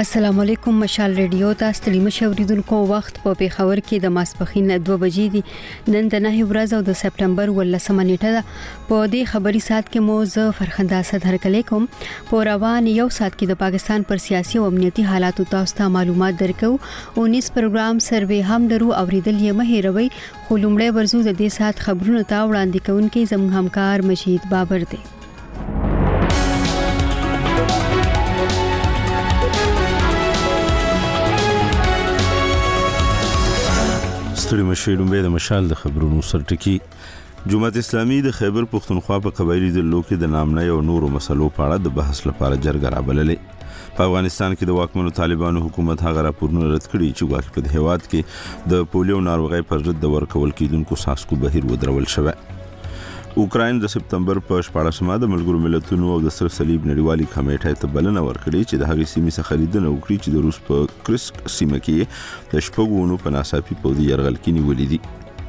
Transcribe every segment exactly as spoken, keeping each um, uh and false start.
السلام علیکم. مشال ریډیو ته ستړي مشوریدونکو وخت په پیښور کې د ماسپخین دوه بجې دي. نن د نه ورځ او د سپټمبر ولسمه نیټه ده. په دې خبري سات کې مو زه فرخنده اسد هرکلی کوم. په روان یو سات کې د پاکستان پر سیاسي او امنیتي حالاتو تاسو ته معلومات درکو. اونیس پروګرام سروې هم درو اوریدل یې مهیروي. خو لومړی ورزو د دې سات خبرونو ته وړاندې کوونکې زموږ همکار مجید بابر دی. ستړي مشیدون به د مشال د خبرونو سرټکی. جماعت اسلامي د خیبر پختونخوا په قبایلی ضلعو کې د نامنۍ او نورو مسلو په اړه د بحث لپاره جرګه رابللې. په افغانستان کې د واکمنو طالبانو حکومت هغه راپورونه رد کړي چې واقع په هیواد کې د پولیو ناروغۍ پر ضد د ورکول کېدونکو ساسکو بهیر ودرول شوی. اوکراین د سپتمبر په شپاړسمه د ملګرو ملتونو او د سر صلیب نړیوالي کمیټې ته بلنه ورکړې چې د هغې سیمې څخه لیدنه وکړي چې د روس په کرسک سیمه کې د شپږو اونو په ناڅاپي پوځي یرغل کې نیولې دي.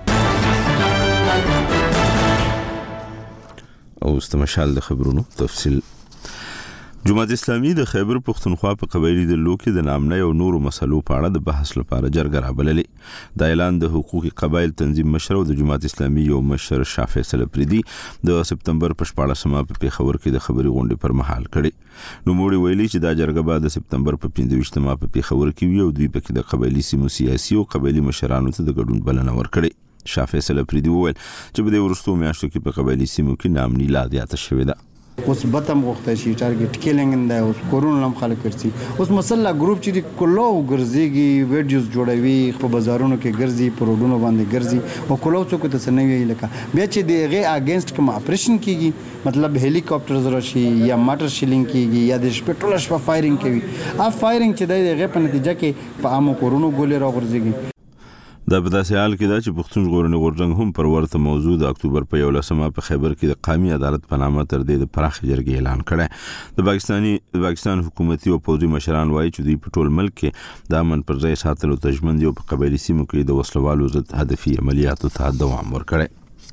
او استمشال د خبرونو تفصیل. جماعت اسلامي د خیبر پختونخوا په قبایلی ضلعو کې د نامنۍ او نورو مسلو په اړه د بحث لپاره جرګه رابللې. د اعلان د حقوقي قبایل تنظیم مشر او د جماعت اسلامي یو مشر شاه فیصل پریدي د سپتمبر په شپاړسمه په پیښور کې د خبري غونډې پر مهال کړي. نو موږ ویلي چې دا جرګه به د سپتمبر په پنځه ویشتمه په پیښور کې وي او دوی پکې د قبایلی سیمو سیاسي او قبایلی مشرانو ته د ګډون بلنه ورکړي. شاه فیصل پریدي وویل چې په دې ورستو میاشتو کې په قبایلی سیمو کې نامنۍ لا زیاته شوې ده. اوس بتم غوښته شي ټارګټ کیلینګ دا اوس کورون لم خلک کرسي. اوس مسله ګروپ چې کلو ګرځيږي ویډیوز جوړوي په بازارونو کې ګرځي په روډونو باندې ګرځي او کلو څوک ته سنوي لکه بیا چې دغه اگینست کوم اپریشن کیږي مطلب هلیکاپټرز راشي یا ماټر شیلینګ کیږي یا د شپټول شپه فایرینګ کوي. ا فایرینګ چې دغه په نتیجه کې په عامو کورونو ګولې راغورځيږي. دا په داسې حال کې دا چې پښتون ژغورنې غورځنګ هم پر ورته موضوع د اکتوبر په یولسمه په خیبر کې د قومي عدالت په نامه تر دې د پراخ جرګې اعلان کړی. د پاکستاني د پاکستان حکومتي او پوځي مشران وایي چې دوی په ټول ملک کې د امن پر ځای ساتلو ته ژمن دي او په قبایلي سیمو کې د وسلوالو ضد هدفي عملیاتو ته دوام ورکړي.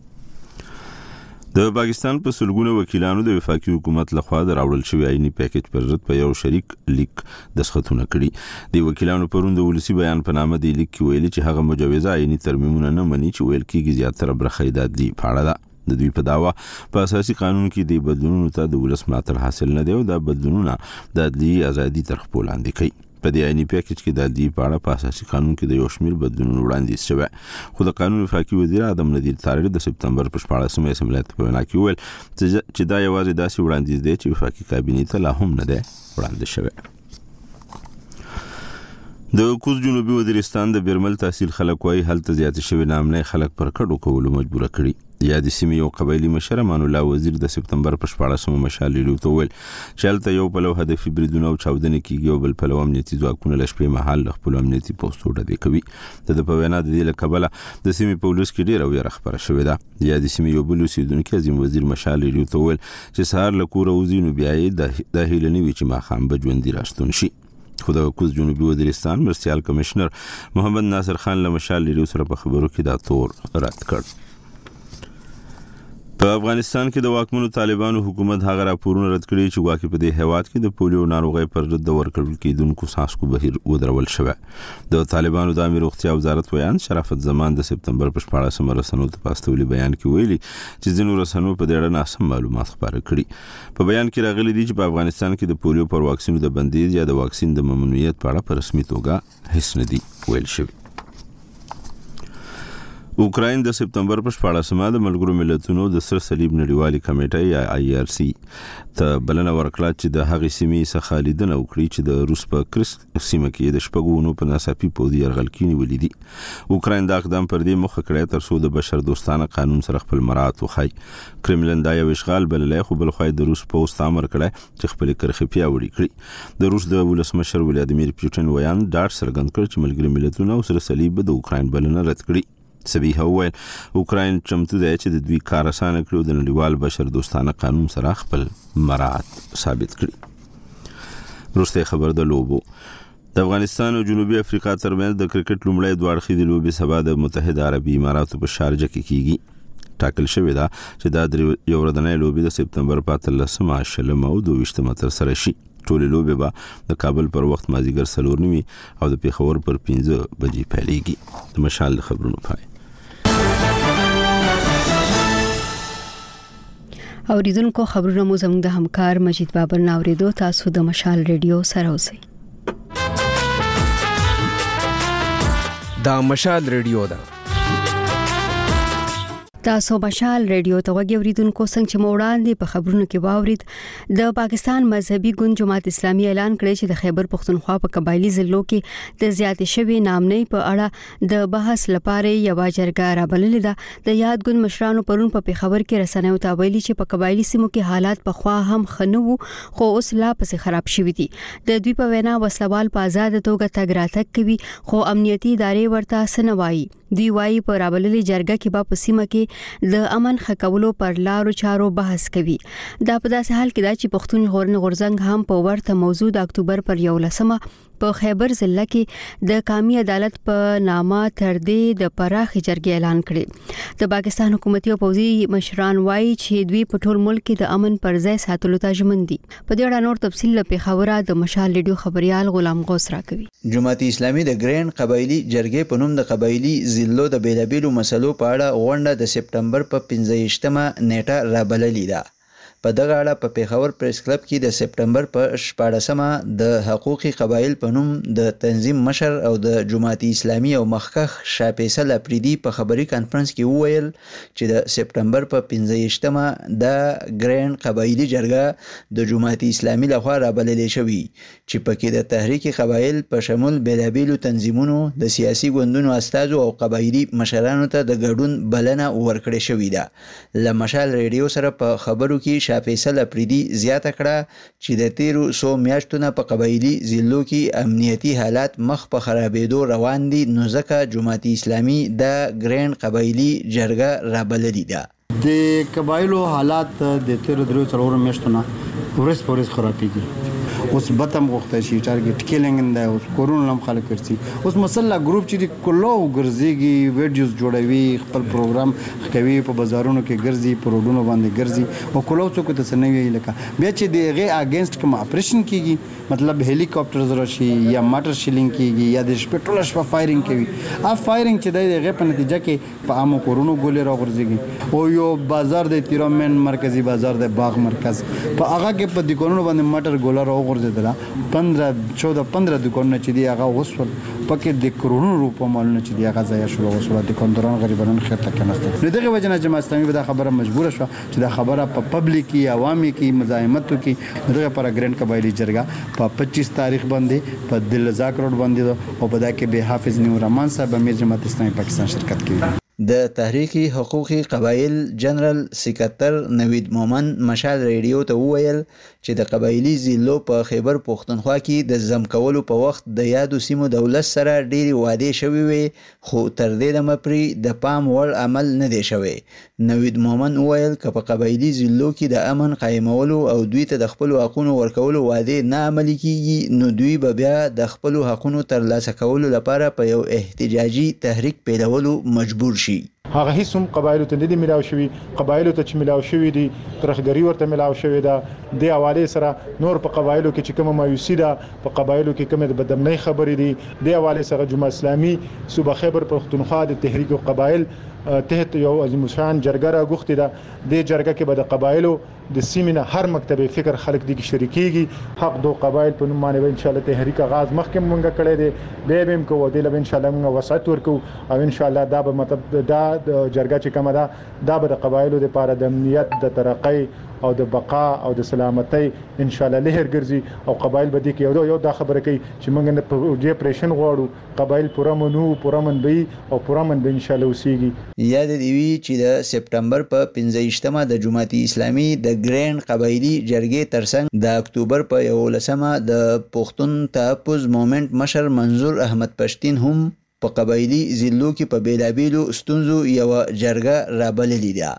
د پاکستان په سلګونو وکیلانو د وفاقي حکومت لخوا د راوړل شوی آئینی پیکج پر ضد په یو شریک لیک دسخطونه کړي. د وکیلانو پرون د ولسی بیان په نامه د لیک کې ویلي چې هغه مجوزه آئینی ترمیمونه نه مني چې ویل کېږي زیاتره برخه د عدلي په اړه ده. د دوی په داوا په اساسي قانون کې د بدلونونو ته د ولس ملاتړ حاصل نه دی او دا بدلونونه د عدلي ازادي تر خپل لاندې کوي. په دې آئینی پیکج کې د عدلي په اړه په اساسي قانون کې د یو شمېر بدلونونو وړاندیز شوی. خو د قانون وفاقي وزیر ادم ندیر طاهر د سپتمبر په شپاړسمه اسمبلی ته په وینا کې وویل چې دا یوازې داسې وړاندیز دی چې وفاقي کابینې ته لا هم نه دی وړاندې شوی. د کوز جنوبي وزیرستان د بیرمل تحصیل خلک وایي هلته زیات شوی نامنۍ خلک پر کډو کولو مجبور کړي. یا د سیمې یو قبایلی مشر امان الله وزیر د سپتمبر په شپاړسمه مشال ریډیو ته وویل چې هلته یو پلو هدفي بریدونه او چاودنې کېږي او بل پلو امنیتي ځواکونه له شپې مهال له خپلو امنیتي پوستو ډزې کوي. د ده په وینا د دې له کبله د سیمې په ولس کې ډېره ویره خپره شوې ده. یا د سیمې یو بل اوسېدونکي عظیم وزیر مشال ریډیو ته وویل چې سهار له کوره وځي نو بیا یې دا هیله نه وي چې ماښام به ژوندي راستون شي. خو د کوز جنوبي وزیرستان مرستیال کمشنر محمد ناصر خان له مشال ریډیو سره په خبرو کې دا تور رد کړ. په افغانستان کې د واکمنو طالبانو حکومت هغه راپورونه رد کړي چې واقع په دې هیواد کې د پولیو ناروغۍ پر ضد د ورکول کېدونکو ساسکو بهیر ودرول شوی. د طالبانو د امیر روغتیا وزارت ویان شرافت زمان د سپتمبر په شپاړسمه رسنیو ته په استولي بیان کې ویلي چې ځینو رسنیو په دې اړه ناسم معلومات خپاره کړي. په بیان کې راغلي دي چې په افغانستان کې د پولیو پر واکسینو د بندیز یا د واکسین د ممنوعیت په اړه په رسمي توګه هیڅ نه دي ویل شوی. اوکراین د سپتمبر په شپاړسمه د ملګرو ملتونو د سر صلیب نړیوالي کمیټې یا آی آر سی ته بلنه ورکړه چې د هغې سیمې څخه لیدنه وکړي چې د روس په کرسک سیمه کې د شپږو اونو په ناڅاپي پوځي یرغل کې نیولي دي. اوکراین دا اقدام پر دې موخه کړی تر څو د بشر دوستانه قانون سره خپل مراعات وښایي. کرملن دا یو اشغال بللی خو بل خوا د روس پوځ ته امر کړی چې خپلې کرښې پیاوړې کړي. د روس د ولسمشر ولادیمیر پوټین ویان ډاډ څرګند کړ چې ملګري ملتونه او سر صلیب د اوکراین بلنه رد کړي. سبیه وویل اوکراین چمتو دی چې د دوی کار اسانه کړي او د نړیوال بشر دوستانه قانون سره خپل مراعات ثابت کړي. وروستی خبر د لوبو. د افغانستان او جنوبي افریقا ترمنځ د کرکټ لومړی دوه اړخیزې لوبې سبا د متحده عربي اماراتو په شارجه کې کیږي. ټاکل شوې ده چې دا یو ورځنۍ لوبې د سپتمبر په اتلسمه شلمه او دوه ویشتمه تر سره شي. ټولې لوبې به د کابل پر وخت مازیګر څلور نیمې او د پیښور پر پنځه بجې پیلېږي. د مشال خبرونو پای. اوریدونکو خبرونه مو زموږ د همکار مجید بابر ناوریدو. تاسو د مشال ریډیو سره اوسئ. دا مشال ریډیو ده. تاسو مشال ریډیو ته وګورئ. اوریدونکو څنګه چې موړاندې په خبرونو کې واورید د پاکستان مذهبي ګوند جماعت اسلامي اعلان کړی چې د خیبر پختونخوا په قبایلی ضلعو کې د زیاتې شوی نامنۍ په اړه د بحث لپاره یو جرګه رابللې ده. د یاد ګوند مشرانو پرون په پیښور کې رسنیو ته ویلي چې په قبایلی سیمو کې حالات په خوا هم خنو خو اوس لا پسې خراب شوي دي. د دوی په وینا وسلوال په آزاد توګه تګ راتګ کوي خو امنیتي ادارې ورته سنوي. دوی وايي په رابللې جرګه کې به په سیمه کې د امن خکولو پر لارو چارو بحث کوي. دا په داسې حال کې دا چې پښتون غورن غورزنګ هم په ورته موضوع د اکتوبر پر یولسمه په خیبر ضلع کې د قومي عدالت په نامه تر دې د پراخ جرګې اعلان کړي. د پاکستان حکومتي او پوځي مشران وايي چې دوی په ټول ملک کې د امن پر ځای ساتلو ته ژمن دي. په دې اړه نور تفصیل له پیښور د مشال ریډیو خبريال غلام غوث راکوي. جماعت اسلامي د ګرین قبایلی جرګې په نوم د قبایلی ضلعو د بیلابیلو مسلو په اړه غونډه د سپټمبر په پنځه نیټه رابللې ده. په دغه اړه په پیښور پریس کلب کې د سپټمبر په شپاړسمه د حقوقي قبایل په نوم د تنظیم مشر او د جماعت اسلامي او مخکخ شاه فیصل اپریدي په خبري کانفرنس کې وویل چې د سپټمبر په پنځه د ګرین قبایلی جرګه د جماعت اسلامي لخوا رابللې شوې چې پکې د تحریک قبایل په شمول بیلابیلو تنظیمونو د سیاسي ګوندونو استازو او قبایلی مشرانو ته د ګډون بلنه ورکړې شوې ده. لمشال ریډیو سره په خبرو کې شاه فیصل اپریدي زیاته کړه چې د تیرو سو میاشتونو په قبایلی ضلعو کې امنیتي حالات مخ په خرابېدو روان دي نو ځکه جماعت اسلامي د ګرین قبایلی جرګه رابللې ده. د قبایلو حالات د تیرو درو څلورو میاشتونو ورس پورس خرابېږي. اوس بتم غوښته شي ټارګټ کیلینګ انده اوس کورون لم خلک کرسي اوس مسله ګروپ چې کلو ګرځيږي ویډیوز جوړوي خپل پروګرام کوي په بازارونو کې ګرځي پروډونو باندې ګرځي او کلو څوک ته سنوي لکه بیا چې دغه اگینست کوم اپریشن کیږي مطلب هلیکاپټرز راشي یا موټر شیلینګ کیږي یا د شپټول شپه فایرینګ کوي. ا فایرینګ چې دغه په نتیجه کې په عامو کورونو ګولې راغورځيږي او یو بازار د تیرومن مرکزی بازار د باغ مرکز په هغه کې په دکانونو باندې موټر ګولر راغورځي پندرہ چودہ پندرہ دکانونه چې دی هغه وسول پکې د کرونو روپو مالونه چې دی هغه ځای شو وسول د کندران غریبانو خیر تک نهسته. نو دغه وجنه جماعت اسلامي به دا خبره مجبور شو چې دا خبره په پبلک کې عوامي کې مزاحمت کې دغه پر ګرین قبایلی جرګه په پچیس تاریخ باندې په دلزاک روډ باندې او په دا کې به حافظ نور رحمان صاحب امیر جماعت اسلامي پاکستان شرکت کوي. د تحریک حقوقي قبایل جنرال سکرټر نوید مومن مشال ریډیو ته وویل چې د قبایلی ضلعو په خیبر پختونخوا کې د زم کولو په وخت د یادو سیمو دولت سره ډېری وعده شوي وي خو تر دې دمه پرې د پام وړ عمل نه دی شوی. نوید مومن وویل چې په قبایلی ضلعو کې د امن قائمولو او دوی ته د خپل حقوقو ورکولو وعده نه عملي کیږي نو دوی به بیا د خپل حقوقو ترلاسه کولو لپاره په یو احتجاجي تحریک پیلولو مجبور شي. هغه هیڅ هم قبایلو ته نه دي ملاو شوي قبایلو ته چې ملاو شوي دي ترخګری ورته ملاو شوي ده د حواله سره نور په قبایلو کې چې کوم مایوسی ده په قبایلو کې کوم د بدمنۍ خبرې دي د حواله سره جماعت اسلامي صوبه خیبر پختونخوا د تحریک قبایل تحت یو عظیم شان جرګه را غوښتي ده. د جرګه کې به د قبایلو د سیمینه هر مکتب فکر خلک دي کې شریکيږي. حق دو قبایل په نوم باندې ان شاء الله تحریک آغاز مخکې مونږ کړی دی به به کو د لبن ان شاء الله موږ وسات ورکو او ان شاء الله دا به مطلب دا د جرګه چې کومه ده دا به د قبایلو د لپاره د امنیت د ترقۍ او د بقا او د سلامتۍ ان شاء الله لهر ګرځي او قبایل به دي کې یو دا خبره کوي چې موږ نه د پریشن غواړو قبایل پوره منو پوره من بي او پوره من به ان شاء الله وسیږي. یاد دی وی چې د سپټمبر په پنځه د جماعت اسلامي د ګرین قبایلی جرګې ترڅنګ د اکتوبر په یولسمه د پښتون تحفظ مومنت مشر منظور احمد پښتين هم په قبایلی ضلعو کې په بیلابیلو ستونزو یو جرګه رابللې ده.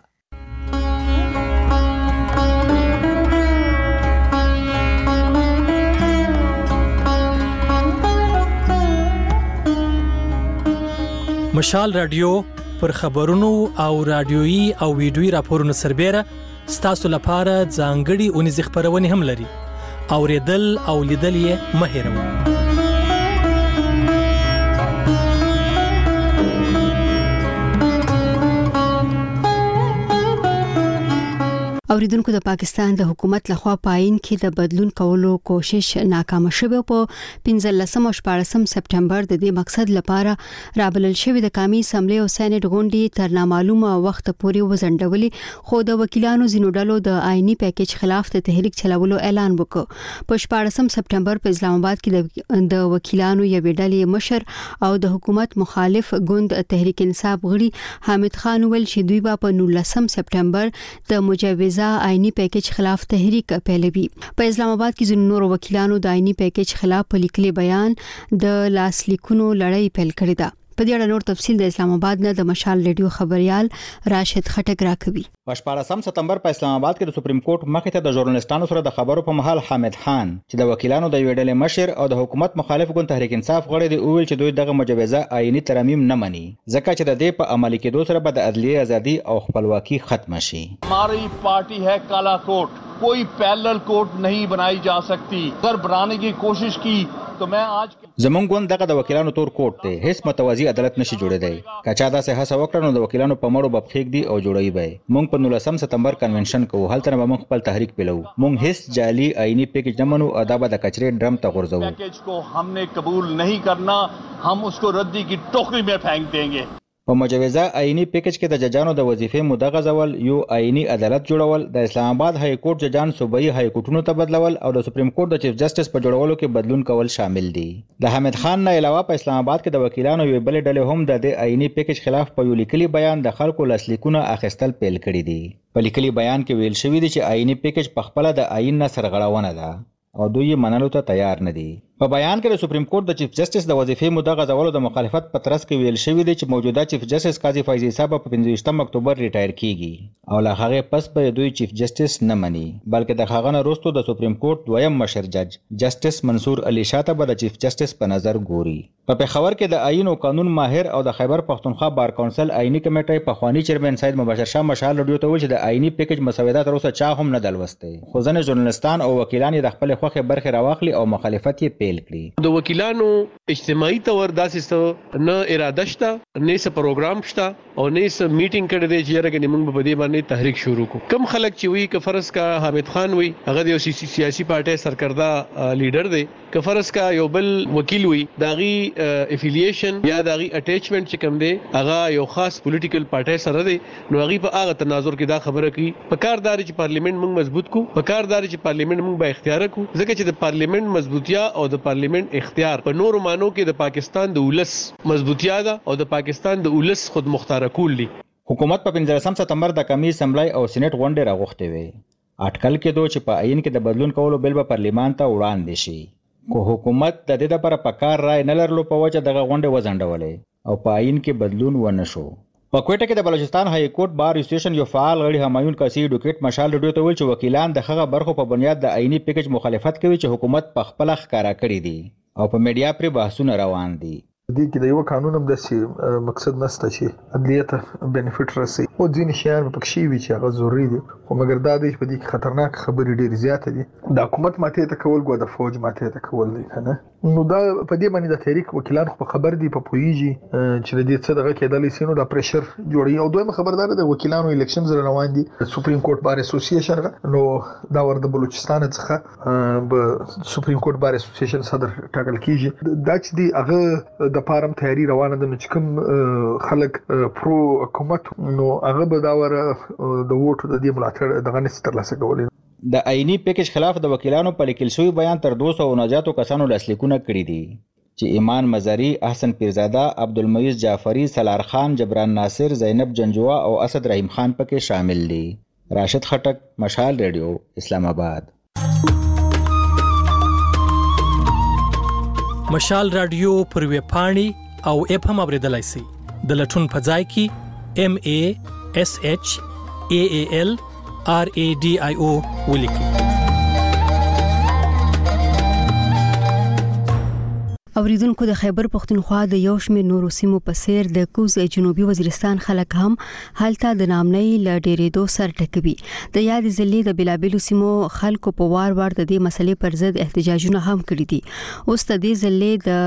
مشال رادیو پر خبرونو او رادیويي او ویډیويي راپورونو سربېره ستاسو لپاره ځانګړي اونیز خبرونه هم لري. اوریدل او لیدل یې مه هېروئ. اوریدونکو د پاکستان د حکومت لخوا پاین کې د بدلون کولو کوشش ناکام شوه. په پنځلسم او شپاړسم سپټمبر د دې مقصد لپاره رابلل شوی د قومي اسمبلی او سېنات غونډې تر نامعلومه وخت پورې وزندولې، خو د وکیلانو زینو ډلو د آئینی پیکیج خلاف د تحریک چلولو اعلان وکړ. په شپاړسم سپټمبر په اسلام آباد کې د وکیلانو یوې ډلې مشر او د حکومت مخالف ګوند تحریک انصاف غړي حامد خان ویل چې دوی په نولسم سپټمبر د مجوزه آئینی پیکیج خلاف تحریک پیلوي. په اسلام آباد کې ځینو نورو وکیلانو د آئینی پیکیج خلاف په لیکلي بیان د لاسلیکونو لړۍ پیل کړې ده. په دې اړه نور تفصیل د اسلام آباد نه د مشال ریډیو خبريال راشد خټک راکوي. په شپاړسم سپټمبر په اسلام آباد کې د سپریم کورټ مخې ته د ژورنالستانو سره د خبرو په مهال حامد خان چې د وکیلانو د یوې ډلې مشر او د حکومت مخالف ګوند تحریک انصاف غړي دی ویل چې دوی دغه مجوزه آئینی ترمیم نه مني ځکه چې د دې په عملي کېدو سره به د عدلیه ازادي او خپلواکي ختم شي. हमारी पार्टी है काला कोर्ट, कोई पैरेलल कोर्ट नहीं बनाई जा सकती. अगर बनाने की कोशिश की तो मैं आज زمونږ ګوند دغه د وکیلانو تور کوټ دی، هیڅ متوازی عدالت نشي جوړېدای. که چا داسې هڅه وکړه نو د وکیلانو په مړو به پښېږدي او جوړوي به. موږ په نولسم سپټمبر کنونشن کوو، هلته به موږ خپل تحریک پیلو. موږ هیڅ جعلي آئینی پیکیج نه منو او دا به د کچرې ډرم ته غورځوو. پیکیج کو हमने कबूल नहीं करना, हम उसको रद्दी की टोकरी में फेंक देंगे. په مجوزه آئینی پیکیج کې د ججانو د وظیفې موده غځول، یو آئینی عدالت جوړول، د اسلام آباد های کورټ ججان صوبایي های کورټونو ته بدلول او د سپریم کورټ د چیف جسټس په جوړولو کې بدلون کول شامل دي. د حامد خان نه علاوه په اسلام آباد کې د وکیلانو یو بل ډلې هم د دې آئینی پیکیج خلاف په یو لیکلي بیان د خلکو لاسلیکونه اخیستل پیل کړي دي. په لیکلي بیان کې ویل شوی دی چې آئینی پیکیج په خپل د آئین نه سرغړونه ده او دوی یې منلو ته تیار نه دي. په بیان کې د سپریم کورټ د چیف جسټس د وظیفې موده غځولو د مخالفت په ترڅ کې ویل شوی دی چې موجوده چیف جسټس قاضي فیض صاحب په پنځه اکتوبر ریټایر کیږي او له هغه پس به دوی چیف جسټس نه مني، بلکې د هغه نه وروسته د سپریم کورټ دویم مشر جج جسټس منصور علي شاته به د چیف جسټس په نظر ګوري. په پېښور کې د آئین او قانون ماهر او د خیبر پښتونخوا بار کونسل آئینی کمیټې په خوانی چیرمن سید مبشر شاه مشال رادیو ته ویل چې د آئینی پیکیج مسوده تر اوسه چا هم نه دلوسته، خو ځنې ژورنالستان او وکیلان د خپل خوخه برخه راواخلي او مخالفت یې پیل کړي. د وکیلانو اجتماعي تور داسې څه نه اراده شته، نه څه پروګرام شته او نه څه میټینګ کړی دی چې راګنې موږ په دې باندې تحریک شروع کو. کم خلک چې وی ک فرض کا حامد خان وی هغه د سیاسي پارټي سرکردا لیډر دی، ک فرض کا یو بل وکیل وی داغي افیلیشن یا داغي اٹیچمنٹ چې کوم دی هغه یو خاص پولیټیکل پارټي سره دی، نو هغه په هغه تناظر کې دا خبره کوي په کاردار چې پارلیمنت موږ مضبوط کو، په کاردار چې پارلیمنت موږ به اختیار کو، ځکه چې د پارلیمنت مضبوطیا او د پارلیمنت اختیار په نورو مانو کې د پاکستان د ولس مضبوطیا ده او د پاکستان د ولس خود مختار کول دي. حکومت په پنځلسم سپټمبر د قومي اسمبلی او سېنات غونډې راغوښتې وې. اټکل کېدو چې په آئین کې د بدلون کولو بل به پارلیمان ته وړاندې شي، خو حکومت د دې لپاره په کار رای نه لرلو په وجه دغه غونډې وځنډولې او په آئین کې بدلون ونه شو. په کوټه کې د بلوچستان های کورټ بار اسوسییشن یو فعال غړي همایون کاسي ایډوکیټ مشال رډیو ته ویل چې وکیلان د هغه برخو په بنیاد د آئینی پیکیج مخالفت کوي چې حکومت په خپل ښکارا کړی دي او په میډیا پر بحثونه روان دي. دې کې د یو قانون هم د مقصد نشته چې عدلیه ته بینیفیټ رسي او ځینې شیان په کې وی چې هغه ضروري دي، خو مګر دا د په دې کې خطرناک خبرې ډېر زیات دي. د حکومت ماته ته کول ګو د فوج ماته ته کول دي کنه، نو دا په دې باندې د تحریک وکیلان خو خبر دي په پویږي چې د دې څه دغه کېدلې سينو د پريشر جوړي. او دویم خبردار د وکیلانو الیکشن زره روان دي، سپریم کورټ بار اسوسییشن نو دا ور د بلوچستان څخه به سپریم کورټ بار اسوسییشن صدر ټاکل کیږي. دا چې دی هغه د پارم تیاری روانه ده، نو چې کوم خلک پرو حکومت نو هغه به دا ور د ووټ د دې ملاتړ دغه نس ترلاسه کولای. د آئینی پیکیج خلاف د وکیلانو په لیکل شوی بیان تر دوه سوه نجاتو کسانو لاسلیکونه کړي دي چې ایمان مزاری، احسن پیرزاده، عبدالمعیز جعفری، سلار خان، جبران ناصر، زینب جنجوا او اسد رحیم خان پکې شامل دي. راشد خټک، مشال ریډیو، اسلام آباد. مشال رادیو پر ویب پاڼې او اپ هم اوریدلای شئ. د لټون په ځای کې ام ا اس اچ ا ا ال ار ا ډي آی او ولیکئ. اوریدونکو د خیبر پختونخوا د یو شمېر نورو سیمو په څیر د کوز جنوبي وزیرستان خلک هم هلته د نامنۍ ل ډېرېدو سر ټکوي. د یاد ضلع د بلابلو سیمو خلکو په وار وار د دې مسلې پر ضد احتجاجونه هم کړي دي. اوس د دې ضلع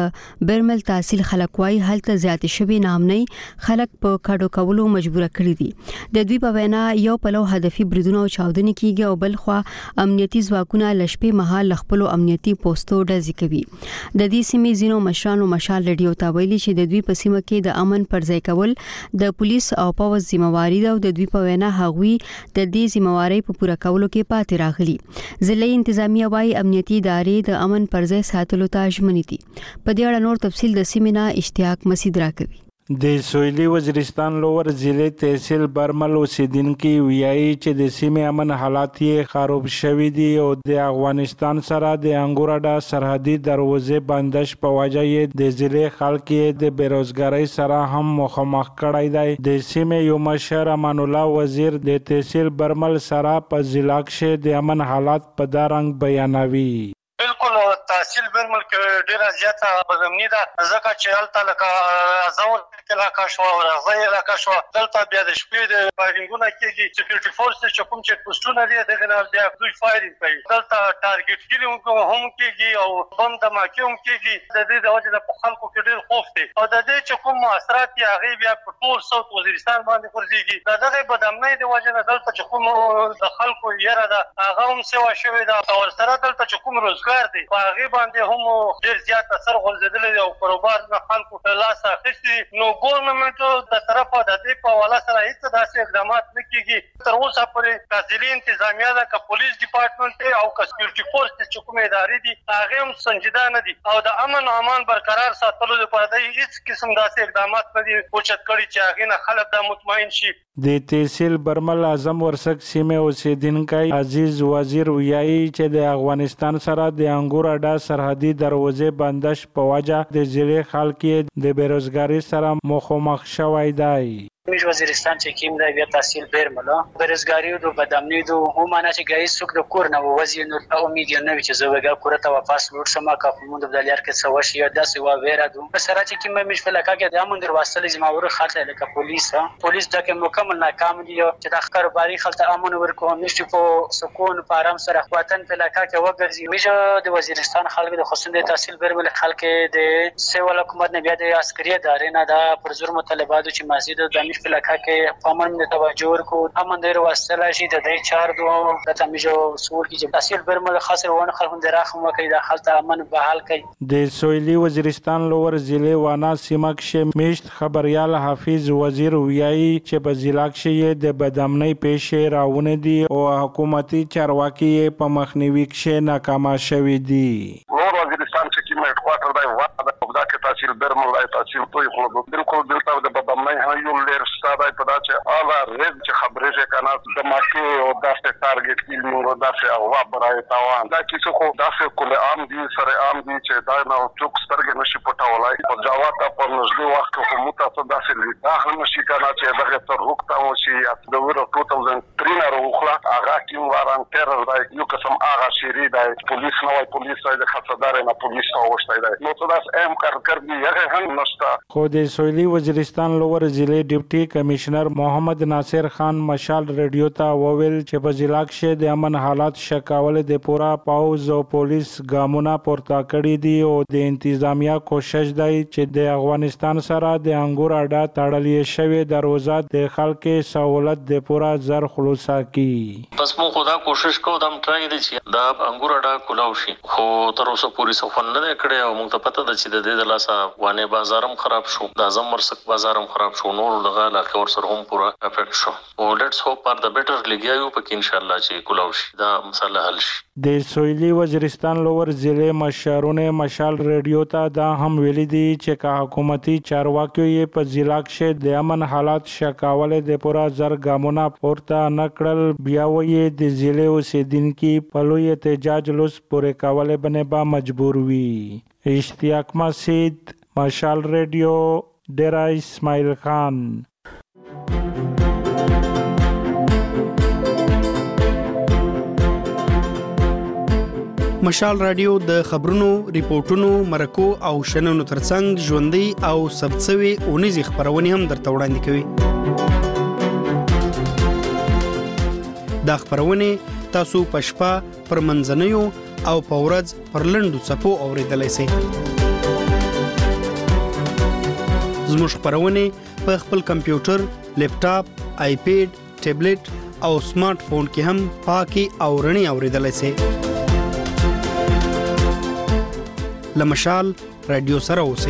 د برمل تحصیل خلک وايي هلته زیات شوي نامنۍ خلک په کډو کولو مجبور کړي دي. د دوی په وینا یو پلو هدفي بریدونه او چاودنې کیږي او بل خو امنیتي ځواکونه لشپې مهال خپل امنیتي پوسټو ډزې کوي. د دې سیمې زینو مشرانو مشال رادیو ته ویلي چې د دوی په سیمه کې د امن پر ځای کول د پولیس او پوز ذمہواری ده او د دوی په وینا هغوی د دې ذمہواری په پوره کولو کې پاتې راغلي. ضلعي انتظامیه وايي امنیتي ادارې د امن پر ځای ساتلو ته ژمنې دي. په دې اړه نور تفصیل د سیمې نه اشتیاق مسعود راکوي. د سویلي وزیرستان لور ضلع تحصیل برمل اوسیدونکي ویایي چې د سیمې امن حالات یې خراب شوي دي او د افغانستان سره د انګوراډا سرحدي دروازې بندش په وجه یې د ضلع خلک یې د بیروزګارۍ سره هم مخامخ کړی دی. د سیمې یو مشر امان الله وزیر د تحصیل برمل سره په ضلع کې د امن حالات په دا رنګ بیانوي. بالکل تحصیل برمل کې ډیره زیاته بدامني ده ځکه چې هلته لکه ازور علاقه شو او غزي علاقه شو دلته بیا د شپې د فایرینګونه کېږي. سکیورټي فورس چې کوم چې پوسټونه دي دغه نه بیا دوی فایرینګ کوي. دلته ټارګټ کیلینګ هم کېږي او بم دماکي هم کېږي. د دې د وجه د خلکو کې ډېر خوف دی او د دې چې کوم مؤثرات یې هغه بیا په ټول ساوث وزیرستان باندې ورځيږي. د دغه بدامنۍ د وجه نه دلته چې کوم د خلکو یره ده هغه هم سوا شوی ده او سره دلته چې کوم روزګار دی هغه باندې هم ډېر زیات اثر غورځېدلی دی او کاروبار نه خلکو په لاس اخیستي. نو ګورنمنت د طرفه د دې په حواله سره هیڅ داسې اقدامات نه کیږي. تر اوسه پورې که ضلعي انتظامیه ده که پولیس ډپارټمنټ دی او که سکیورټي فورس چې کومې ادارې دي هغې هم سنجیده نه دي او د امن او امان برقرار ساتلو لپاره د هیڅ قسم داسې اقدامات نه دي اوچت کړي چې هغې نه خلک دا مطمئن شي. د تحصیل برمل اعظم ورسک سیمې اوسیدونکی عزیز وزیر ویایي چې د افغانستان سره د انګور اډا سرحدي دروازې بندش په وجه د ضلع خلک د بیروزګارۍ سره مخامخ شوی دی. میش وزیرستان چې کیم دی بیا تحصیل برمل بیروزګاری او بدامنی دو هم انا چې ګای څوک د کور نه وځي نو امید نه وي چې زه وګا کور ته واپس ورور شم کا په مونږ د لیار کې څه وشي یا داسې وا ویرا دو سره چې کیم میش فلکا کې د امن در واسطه زما ور خاطر لکه پولیس پولیس دا کې مکمل ناکام دي چې د کاروباري خلک امن ورکو نشي په سکون په آرام سره وطن فلکا کې وګرځي. میش د وزیرستان خلک د خصوصا د تحصیل برمل خلک د سیول حکومت نه بیا د عسکري ادارې نه دا پر زور مطالبات چې مزید د فلکا کې پامن د توجه ورکو امن ډیر وسله شي د دې چار دوه د تمیجو اصول کې چې تحصیل برمل خاصه ونه خلک د راخم وکړي د حالت امن بحال کړي. د سویلي وزیرستان لور ضلع وانا سیمه کې میشت خبريال حافظ وزیر ویایي چې په ضلع کې د بدامنۍ پیښې راونه دي او حکومتي چارواکي په مخنیوي کې ناکام شوي دي. نور وزیرستان چې کومه هډکوارټر دی واده په دغه تحصیل برمل دی تحصیل توي خو بالکل دلته د بدامنۍ یو لیر ستاره په داسې اعلی ریز چې خبرې کنه د ماکي او داسې ټارګټ کیلینګ او داسې هوا برای تاوان دا کیسه خو داسې کول عام دي سره عام دي چې دا نه څوک سترګې نشي پټولای او جواب ته په نږدې وخت کې کومه تاسو داسې دا هم نشي کنه چې دغه تر روکتا و شي د ورو دوه هزار درې نه روخلا هغه کیم واران تر راځي یو قسم هغه شری دی پولیس نو پولیس د خاصدار نه پولیس اوشتای دی نو څه داس ام کار کوي هغه هم نشته. خو د سویلي وزیرستان لور ضلع ډیپټي کمشنر محمد ناصر خان مشال رادیو ته وویل چې په ضلع کې د امن حالات شکاول د پورا پاوز او پولیس ګامونه پورته کړی دي او د انتظامیه کوشش دی چې د افغانستان سره د انګور اډا تړلې شوی دروازه د خلکو سہولت د پورا زر خلاصه کی. بس مو خدا کوشش کوو دم ټرای دي چې دا انګور اډا کولاو شي خو تر اوسه پوری سفن نه کړي او موږ ته پته ده چې د دې د لاسه وانه بازارم خراب شو د اعظم ورسک بازارم خراب شو نور دغه علاقه ور سره هم پورا افیکټ شو او لیټس هوپ فار د بیټر لګیاو پکې ان شاء الله چې کولاو شي دا مسله حل شي. د سویلي وزیرستان لور ضلع مشرونه مشال رادیو ته دا هم ویلي دي چې که حکومتي چارواکي یې په ضلع کې د امن حالات شکاول د پورا زر ګامونه پورته نکړل بیا وې د ضلع اوسیدونکو په لوی احتجاج لوس پورې کول باندې با مجبور وي. اشتیاق مسعود مشال رادیو ډیرا اسماعیل خان. مشال رادیو د خبرونو، ریپورتونو، مرکو او شننو ترڅنګ ژوندۍ او ثبتسوي اونیزي خبرونه هم درته وړاندې کوي. دا خبرونه تاسو په شپه پر منځنیو او په ورځ پر لنډو څپو اوریدلای شئ. زموږ خبرونه په خپل کمپیوټر، لیپټاپ، آیپیډ، ټابلیټ او سمارټ فون کې هم پاکي او رڼي اوریدلای شئ. لمشال رادیو سره اوسئ.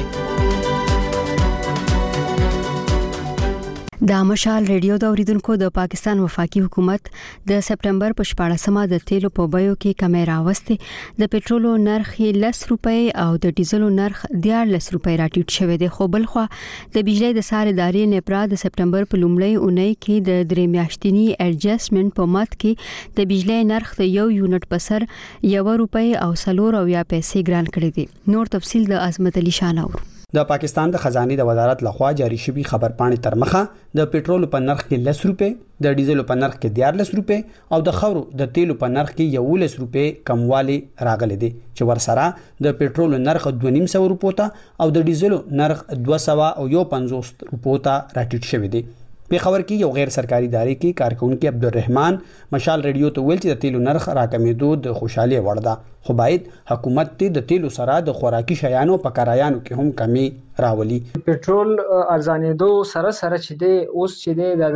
د مشال ریډیو د اوریدونکو د پاکستان وفاقي حکومت د سپټمبر په شپاړسمه د تیلو په بیو کې کمی راوستې. د پټرولو نرخ لس روپۍ او د ډیزلو نرخ دیارلس روپۍ راټیټ شوی دی. خو بلخوا د بجلی د سار ادارې نپرا د سپټمبر په لومړۍ اونۍ کې د درې میاشتنی اډجسټمنټ په مات کې د بجلی نرخ د یو یونټ په سر یو روپۍ او څلور او یا پیسې ګران کړی دی. نور تفصیل د عظمت علي شاناور. د پاکستان د خزانه د وزارت لخوا جاری شوی خبر پاڼې تر مخه د پټرول په نرخ کې لس روپۍ، د ډیزل په نرخ کې دیارلس روپۍ او د خورو د تیلو په نرخ کې یولس روپۍ کموالی راغلی دی، چې ورسره د پټرول نرخ دوه نیم سو روپو ته او د ډیزل نرخ دوه سو او یو پنځوس روپو ته راټیټ شوی دی. په خبر کې یو غیر سرکاري ادارې کې کارکونکو عبدالرحمن مشال ریډیو ته ویل چې د تیلو نرخ راکمېدو د خوشحالي وړ ده، خو باید حکومت ته د تیلو سره د خوراکي شیانو په کرایانو کې هم کمی راولي. پټرول ارزانېدو سره سره چې دی اوس چې دی د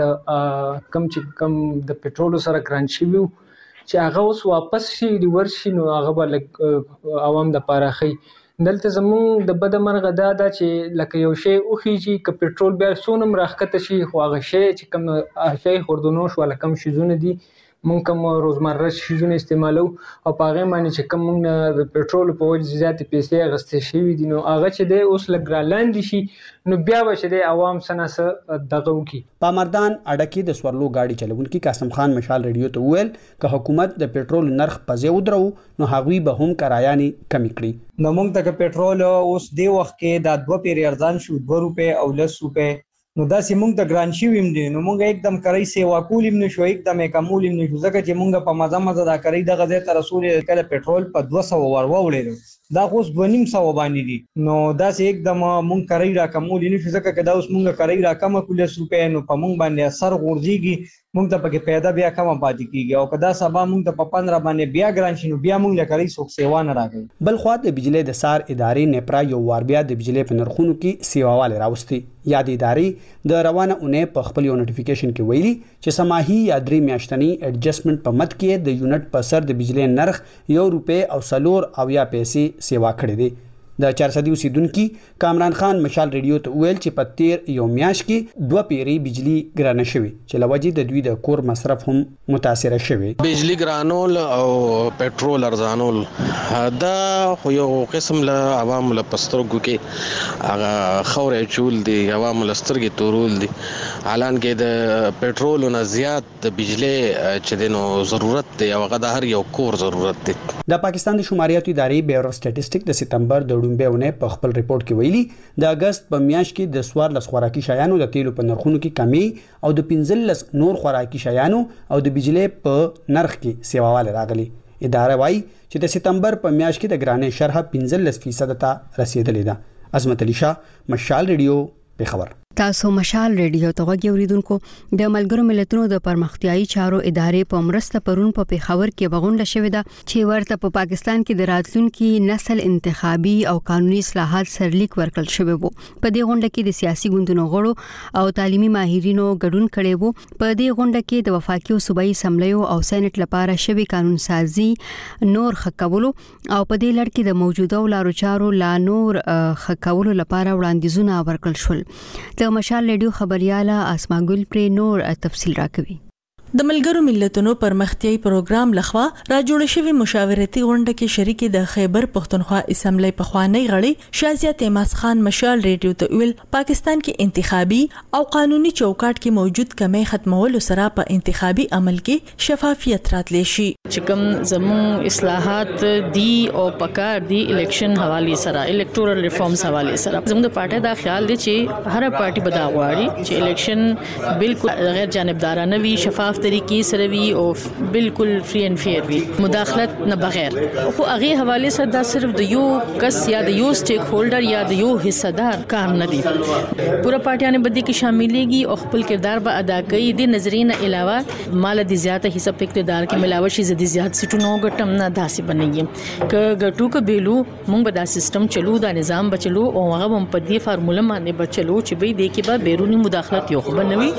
کم چې کم د پټرول سره ګران شي وو چې هغه اوس واپس شي دی ورشي نو هغه بل عوام د پاره دلته زمون د بد مرغه دا دا چې لکه یو شی او خيږي ک پټرول بیا سونم راخته شي خو هغه شی چې کم شی خوردونوش ولا کم شیزونه دي مونږ کوم روزمره شیزونه استعمالو او پاغه معنی چې کوم مونږ پټرول په وجه زیات پیسې غستې شي دي نو هغه چې د اوس لګرالاند شي نو بیا به چې د عوام سناس دغه وکي. پامردان اډکی د سورلو گاډي چلونکي قاسم خان مشال ریډیو ته ویل ک حکومت د پټرول نرخ پځې ودرو نو هغوی به هم کرایانی کمی کړي. نو مونږ ته پټرول اوس دی وخت کې د دوه پیری ارزان شو دوه روپے او لس روپے نو دا سي مونږ ته ګران شي ویم دي نو مونږ एकदम کرای سیوا کولم نشو एकदम کومولم نشو ځکه چې مونږ په مزه مزه دا کرای دغه ځای ته رسول کله پټرول په دوه سو ور وړل دا اوس دوه نیم سو باندې دي نو دا سي एकदम مونږ کرای را کومول نشو ځکه چې دا اوس مونږ کرای را کوم کول روپې نو په مونږ باندې اثر غورځيږي مونږ ته پکې پیدا بیا کوم پاتې کیږي او کدا سبا مونږ ته په پندرہ باندې بیا ګران شي نو بیا مونږ لکړی سوک سیوا نه راغی. بل خو د بجلی د سار ادارې نپرا یو وار بیا د بجلی په نرخونو کې سیواواله راوستي. یاد ادارې د روانه اونۍ په خپل یو نوټیفیکیشن کې ویلي چې سماهي یا درې میاشتنی اډجسټمنټ په مت کې د یونټ په سر د بجلی نرخ یو روپے او سلور او یا پیسې سیوا کړې دي. د چار صدی اوسیدونکو کامران خان مشال ریډیو ته ویل چې په تیر یو میاش کې دوه پیری بجلی ګرانه شوی چې لوجې د دوی د کور مصرف هم متاثر شوی. بجلی ګرانول او پټرول ارزانول دا خو یو قسم له عوام له پسترګو کې هغه خورې چول دي عوام له سترګې تورول دي حالان کې د پټرول نه زیات د بجلی چې دنو ضرورت دی او هغه د هر یو کور ضرورت دی. د پاکستان د شماریاتو ادارې بیورو سټټیسټیک د سپتمبر د ډومبهونه په خپل ریپورت کې ویلي د اگست په میاشت کې د سوار لس خوراکي شیانو د تیلو په نرخونو کې کمی او د پنځلس نور خوراکي شیانو او د بجلی په نرخ کې سیواواله راغلي. اداره وايي چې د سپتمبر په میاشت کې د ګرانې شرح پنځلس فیصد ته رسیدلې ده. عظمت علي شاه مشال ریډیو په خبر. تاسو مشال ریډیو ته غوږی اوریدونکو د ملګرو ملتونو د پرمختیايي چارو ادارې په مرسته پرون په پیښور کې بغونډه شوې ده چې ورته په پاکستان کې د راتلونکي نسل انتخابي او قانوني اصلاحات سرلیک ورکړل شوی وو. په دې غونډه کې د سیاسي ګوندونو غړو او تعلیمي ماهرینو ګډون کړي وو. په دې غونډه کې د وفاقي او صوبایي اسمبلیو او سېنات لپاره شوی قانون سازي نور خکولو او په دې لړ کې د موجوده لارو چارو لا نور خکولو لپاره وړاندیزونه ورکړل شول. د مشال ریډیو خبرياله اسما ګل پر نور تفصیل راکوي. د ملګرو ملتونو پرمختیايي پروګرام لخوا را جوړ شوی مشاورتي غونډه کې شریک د خیبر پښتونخوا اسمبلی په خوانی غړي شازیه تیماس خان مشال ریډیو ته ویل پاکستان کې انتخابي او قانوني چوکاټ کې موجود کمی ختمولو سره په انتخابي عمل کې شفافیت راتلی شي. چې کوم زمون اصلاحات دي او پکار دي الیکشن حواله سره الکټورل ریفارمز حواله سره زموږ د پارټي دا خیال دی چې هر پارټي بدا غواړي چې الیکشن بالکل غیر جانبدارانه وي شفاف صاف طریقې سره وي او بالکل فری اینڈ فیر وي مداخلت نه بغیر. خو هغه حواله سره دا صرف د یو کس یا د یو سټیک هولډر یا د یو حصدار کار نه دی. پورا پارټیانه بده کې شاملېږي او خپل کردار به ادا کوي. د نظرین علاوه مال د زیاته حصہ په اقتدار کې ملاوي شي زدي زیات سټونو غټم نه داسې بنېږي ک غټو ک بیلو مونږ به دا سیستم چلو دا نظام بچلو او هغه هم په دې فارموله باندې بچلو چې به د کې به بیرونی مداخلت یو خو بنوي.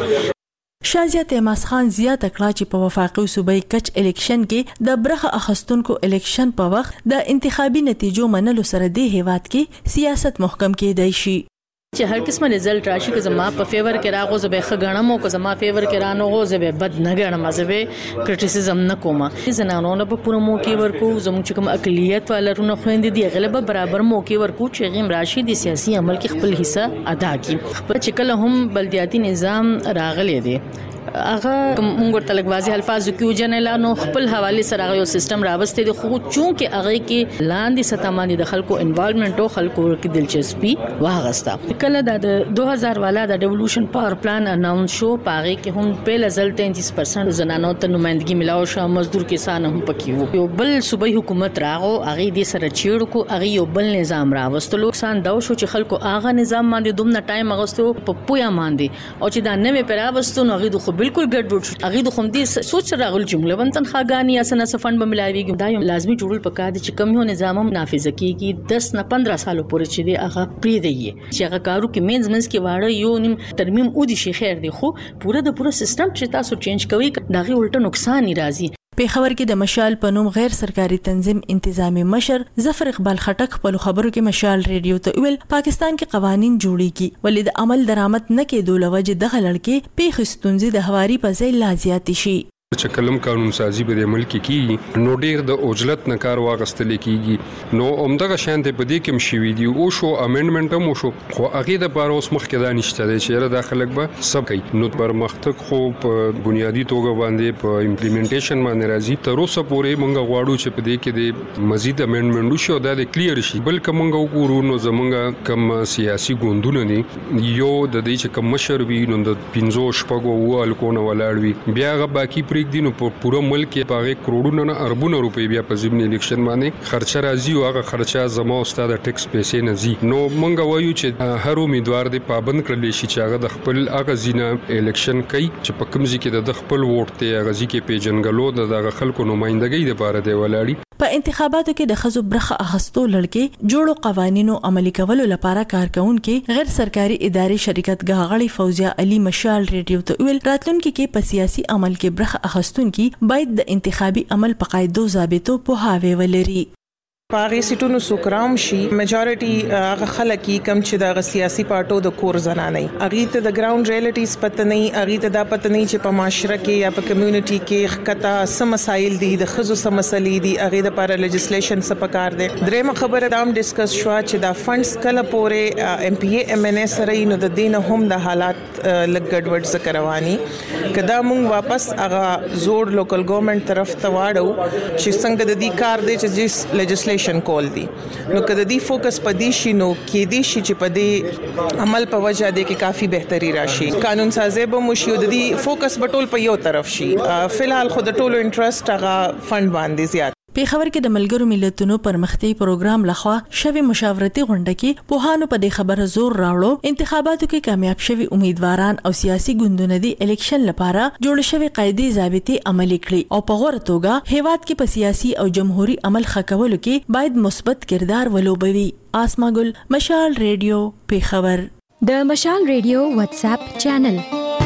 شازیه تیماس خان زیاته کړه چې په وفاقي صوبایي کچ الیکشن کې د برخه اخستونکو الیکشن په وخت د انتخابي نتیجو منلو سره د هیواد کې سیاست محکم کېدای شي. چې هر قسمه رزلټ راشي که زما په فیور کې راغو زه به خګړم او که زما فیور کې رانو غو زه به بد نه ګڼم زه به کرټیسیزم نه کوم. زنانو نه په پوره موقع ورکو زموږ چې کوم اقلیت ولرونه خويندې دي غلبه برابر موقع ورکو چې غیم راشي د سیاسي عمل کې خپل حصہ ادا کړي. خپل چې کله هم بلدیاتي نظام راغلی دی هغه موږ ورته لږ واضح الفاظ کې جنلانو خپل حواله سره یو سیستم راوستي دي. خو چونکه هغه کې لاندې سطح باندې د خلکو انوالومنت او خلکو کې دلچسپي واغستا. کله د دوه هزار والا د ډیولوشن پاور پلان اناونس شو پاره کې هم په لزل تینتیس پرسنټ زنانو ته نمائندګي ملاو شو مزدور کسان هم پکې وو. یو بل صوبایي حکومت راغو هغه دې سره چیړ کو هغه یو بل نظام راوستلو سان دا شو چې خلکو هغه نظام باندې دومره ټایم اغستو په پویا باندې او چې دا نوې پیراوستو نو هغه خو بالکل ګډوډ شو. هغه د خوندي سوچ راغل جمله ونتن خاګانی یا سنه فند بملاویږي دا یو لازمي جوړل پکار دي چې کم یو نظام نافذ کیږي دس نه پندرہ سالو پورې چې دی هغه پری دی چې هغه کارو کې مینز منز کې واړه یو نیم ترمیم او دي شي خیر دی خو پوره د پوره سیستم چې تاسو چینج کوي دا غي الټا نقصان راځي. پیښور کې د مشال په نوم غیر سرکاري تنظیم انتظامی مشر ظفر اقبال خټک په خبرو کې مشال ریډیو ته ویل پاکستان کې قوانين جوړيږي ولې د عمل درآمد نه کېدو لوجه دغه لړکې پیښ ستونزې د هواري په ځای لا زیات شي. چې کلم قانون سازي به د ملک کې نو ډیر د اوجلت نه کار واغستل کیږي نو عمدغه شان ته پدې کې مشوي دي او شو امندمنت هم شو خو هغه د بار اوس مخ کې دا نشته دی چې را داخلك به سب کوي نو پر مختق خو په بنیادی توګه باندې په امپلیمنټیشن باندې راځي تر اوسه پورې مونږ غواړو چې پدې کې د مزید امندمنت شو دا د کلیر شي بلکې مونږ وګورو نو زمونږ کم سیاسي ګوندونه دي یو د دې چې کم مشر وي نو د پنځو شپږو و الکونه ولاړ وي بیا غو باقي دي نو په پوره ملک کې پاره کروڑونه نه اربونه روپۍ بیا په ضمن الیکشن باندې خرچه راځي او هغه خرچه زمو استاد ټیکس پیسې نه زی نو مونږ وایو چې هر امیدوار دی پابند کړل شي چې هغه د خپل هغه زینه الیکشن کوي چې په کوم ځای کې د خپل ووټ ته هغه ځای کې پیژنګلو د دغه خلکو نمائندګۍ لپاره دی ولاړی. په انتخاباتو کې د خزو برخه اخستو لړکې جوړو قوانینو عملي کولو لپاره کارکونکو غیر سرکاري ادارې شرکت غاغړی فوزیا علي مشال ریډیو ته ویل راتلونکي کې په سیاسي عمل کې برخه اخستونکو باید د انتخابي عمل په قاعده ضابطو په هاوی ولري. پاغي سټونو سوکرام شي میجورټي هغه خلک کم چې د سیاسي پارټو د کور زنانې اغه ته د ګراوند ریالټیز پته نه اغه ته دا پته نه چې په معاشره کې یا په کمیونټي کې خطا سم مسایل دي د خزو سم مسلې دي اغه د لپاره لیجسلیشن څه پکار دي. درېمه خبره دام ډیسکس شو چې دا فندز کله پورې ام پی ای ام ان اس سره نو د دین هم د حالات لګ ګډوډ څه کروانی کدا مونږ واپس هغه زوړ لوکل ګورنمنت طرف ته واړو چې څنګه د دې کار دی چې جس لیجسلیشن کول دي نو کله دی فوکس پدې شي نو کې دي شي چې پدې عمل په وجه دي کې کافي بهتري راشي قانون سازي به مشي د دې فوکس بټول په یو طرف شي فلحال خود ټولو انټرست هغه فند باندې زیات. پیښور کې د ملګرو ملتونو پرمختي پروګرام لخوا شوی مشاورتي غونډه کې په هانو په دې خبره زور راوړو انتخاباتو کې کامیاب شوی امیدواران او سیاسي ګوندونه د الیکشن لپاره جوړ شوی قاعده ضابطې عملي کړي او په غوړه توګه هیواد کې په سیاسي او جمهوریت عمل خکولو کې باید مثبت کردار ولوبوي. آسما ګل مشال ریډیو پیښور. د مشال ریډیو واتس اپ چینل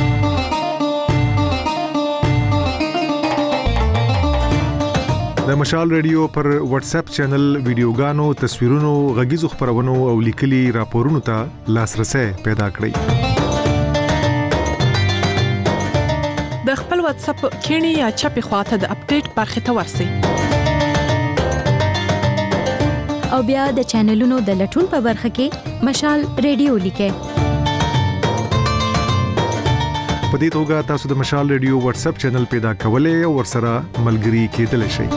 د مشال ریډیو پر واتس اپ چینل ویډیوګانو تصویرونو غږیزو خبرونو او لیکلي راپورونو ته لاسرسي پیدا کړئ. د خپل واتس اپ کینی یا چپی خواته د اپډیټ برخه ته ورسئ او بیا د چینلونو د لټون په برخه کې مشال ریډیو لیکئ. په دې توګه تاسو د مشال ریډیو واتس اپ چینل پیدا کولای او ورسره ملګري کېدلی شئ.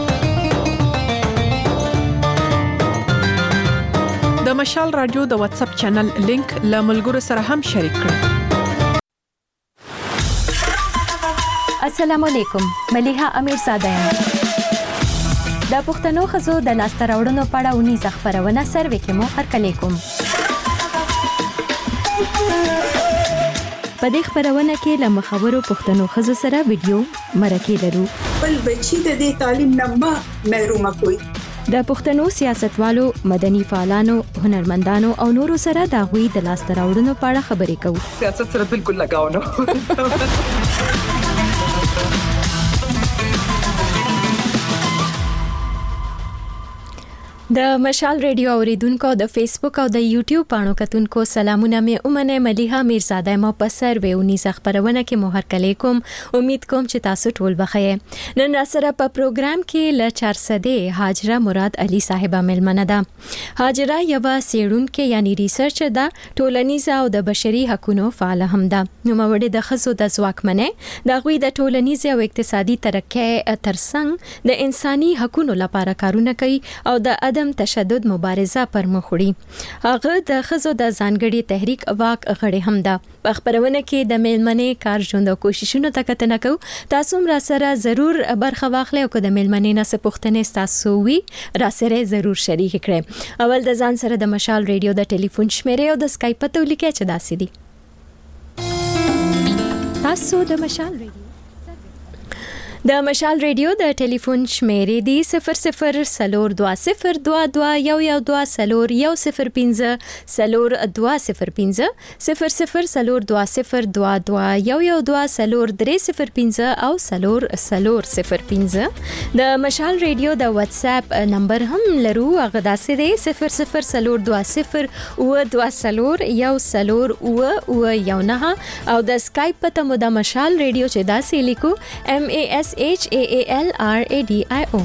د مشال رادیو د واتس اپ چینل لینک له ملګرو سره هم شریک کړئ. السلام علیکم ملیحه امیرزاده یم د پښتنو ښځو د لاسته راوړنو په اړه اونیزه خپرونه سروې کې مو هرکلی کوم. په دې خپرونه کې له مخورو پښتنو ښځو سره ویډیو مرکې لرو. بل بچی د دې تعلیم نه ما محروم کوي. د پښتنو سیاستوالو، مدني فعالانو، هنرمندانو او نورو سره د غوي د لاسته راوړنو په اړه خبرې کوو. سیاست سره بالکل لگاو نه. د مشال ریډیو اوریدونکو د فیسبوک او د یوټیوب پاڼو کتونکو سلامونه مې اومنه ملیحه میرزاده مو په سروې اونیزه خبرونه کې مو هرکلی کوم. امید کوم چې تاسو ټول بخیر. نن سره په پروګرام کې ل چار سده هاجره مراد علي صاحبہ ملمنه ده. هاجره یو سیړونکې یعنی ریسرچر ده، ټولنیزه او د بشري حقوقو فعال هم ده. نو موږ د خصو د ځواکمنه د غوي د ټولنیزه او اقتصادي ترقۍ ترڅنګ د انساني حقوقو لپاره کارونه کوي او د عدم تشدد مبارزه پر مخ وړي. هغه د خزو د ځانګړي تحریک واک غړي هم ده. په خبرونه کې د میلمنې کار ژوند او کوششونو ته کتنه کوو. تاسو را سره ضرور برخه واخلئ او که د میلمنې نه څه پوښتنې تاسو وي را سره ضرور شریک کړئ. اول د ځان سره د مشال ریډیو د ټلیفون شمیره او د اسکایپ ته ولیکئ چې داسې دي. تاسو د مشال ریډیو د مشال ریډیو د ټلیفون شمیرې دی صفر صفر سلور دوا صفر دوا دوا یو یو دوا سلور یو صفر پنځه سلور دوا صفر پنځه صفر صفر سلور دوا صفر دوا دوا یو یو دوا سلور درې صفر پنځه او سلور سلور صفر پنځه. د مشال ریډیو د واتس اپ نمبر هم لرو، هغه داسې دی صفر صفر سلور دوا صفر او دوا سلور یو سلور او او یو نه. او د اسکایپ په مو د مشال ریډیو چې داسې لیکو ام ا اس H A A L R A D I O.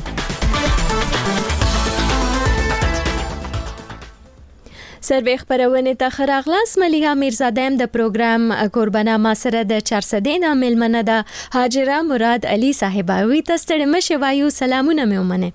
سروې خبرونه ته خراغلاس ملیحه میرزاده د پروګرام قربانه ما سره د چار سده نه ملمنه ده هاجره مراد علي صاحبہ. وی تاسو ته مشه وایو سلامونه مې ومنه.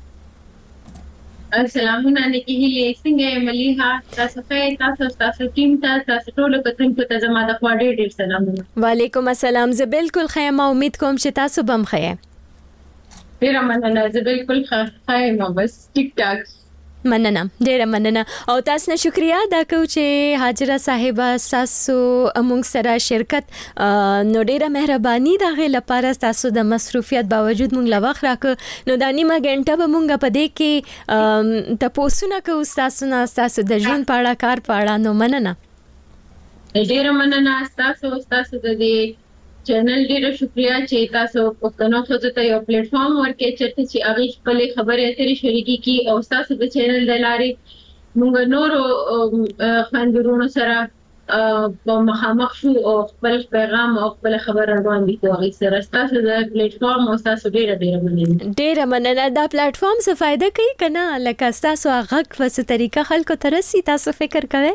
سلامونه نیکی هیله څنګه ملیحه تاسو ته تاسو تاسو ټیم ته تاسو ټول کتونکو ته زما د خوا ډېر ډېر سلامونه. وعلیکم السلام. زه بالکل خیر، امید کوم چې تاسو بم خیر. ډیره مننه. زه بالکل خیر ما بس ټیک ټاک. مننه، ډیره مننه. او تاسو نه شکریا ادا کوم چې هاجره صاحبہ تاسو موږ سره شرکت نو ډیره مهرباني دا غي لپاره تاسو د مصروفیت باوجود موږ لا وخت راک نو د نیمه غنټه به موږ په دې کې تاسو نه کو تاسو نه تاسو د ژوند په اړه کار په اړه نو مننه. ډیره مننه تاسو تاسو د دې چینل ډیره شکریا چې تاسو پښتنو ښځو ته یو پلیټ فارم ورکړئ چې هغه خپل خبرې اترې شریکې کړي او تاسو د چینل د لارې موږ نورو خویندورونو سره په مخامخ شو او خپل پیغام او خپل خبره وړاندې کوو. هغې سره تاسو د پلیټ فارم او تاسو ډیره ډیره مننه. ډیره مننه. دا پلیټ فارم څه فائدہ کوي که نه؟ لکه تاسو هغه په څه طریقه خلکو ته رسي تاسو فکر کوئ؟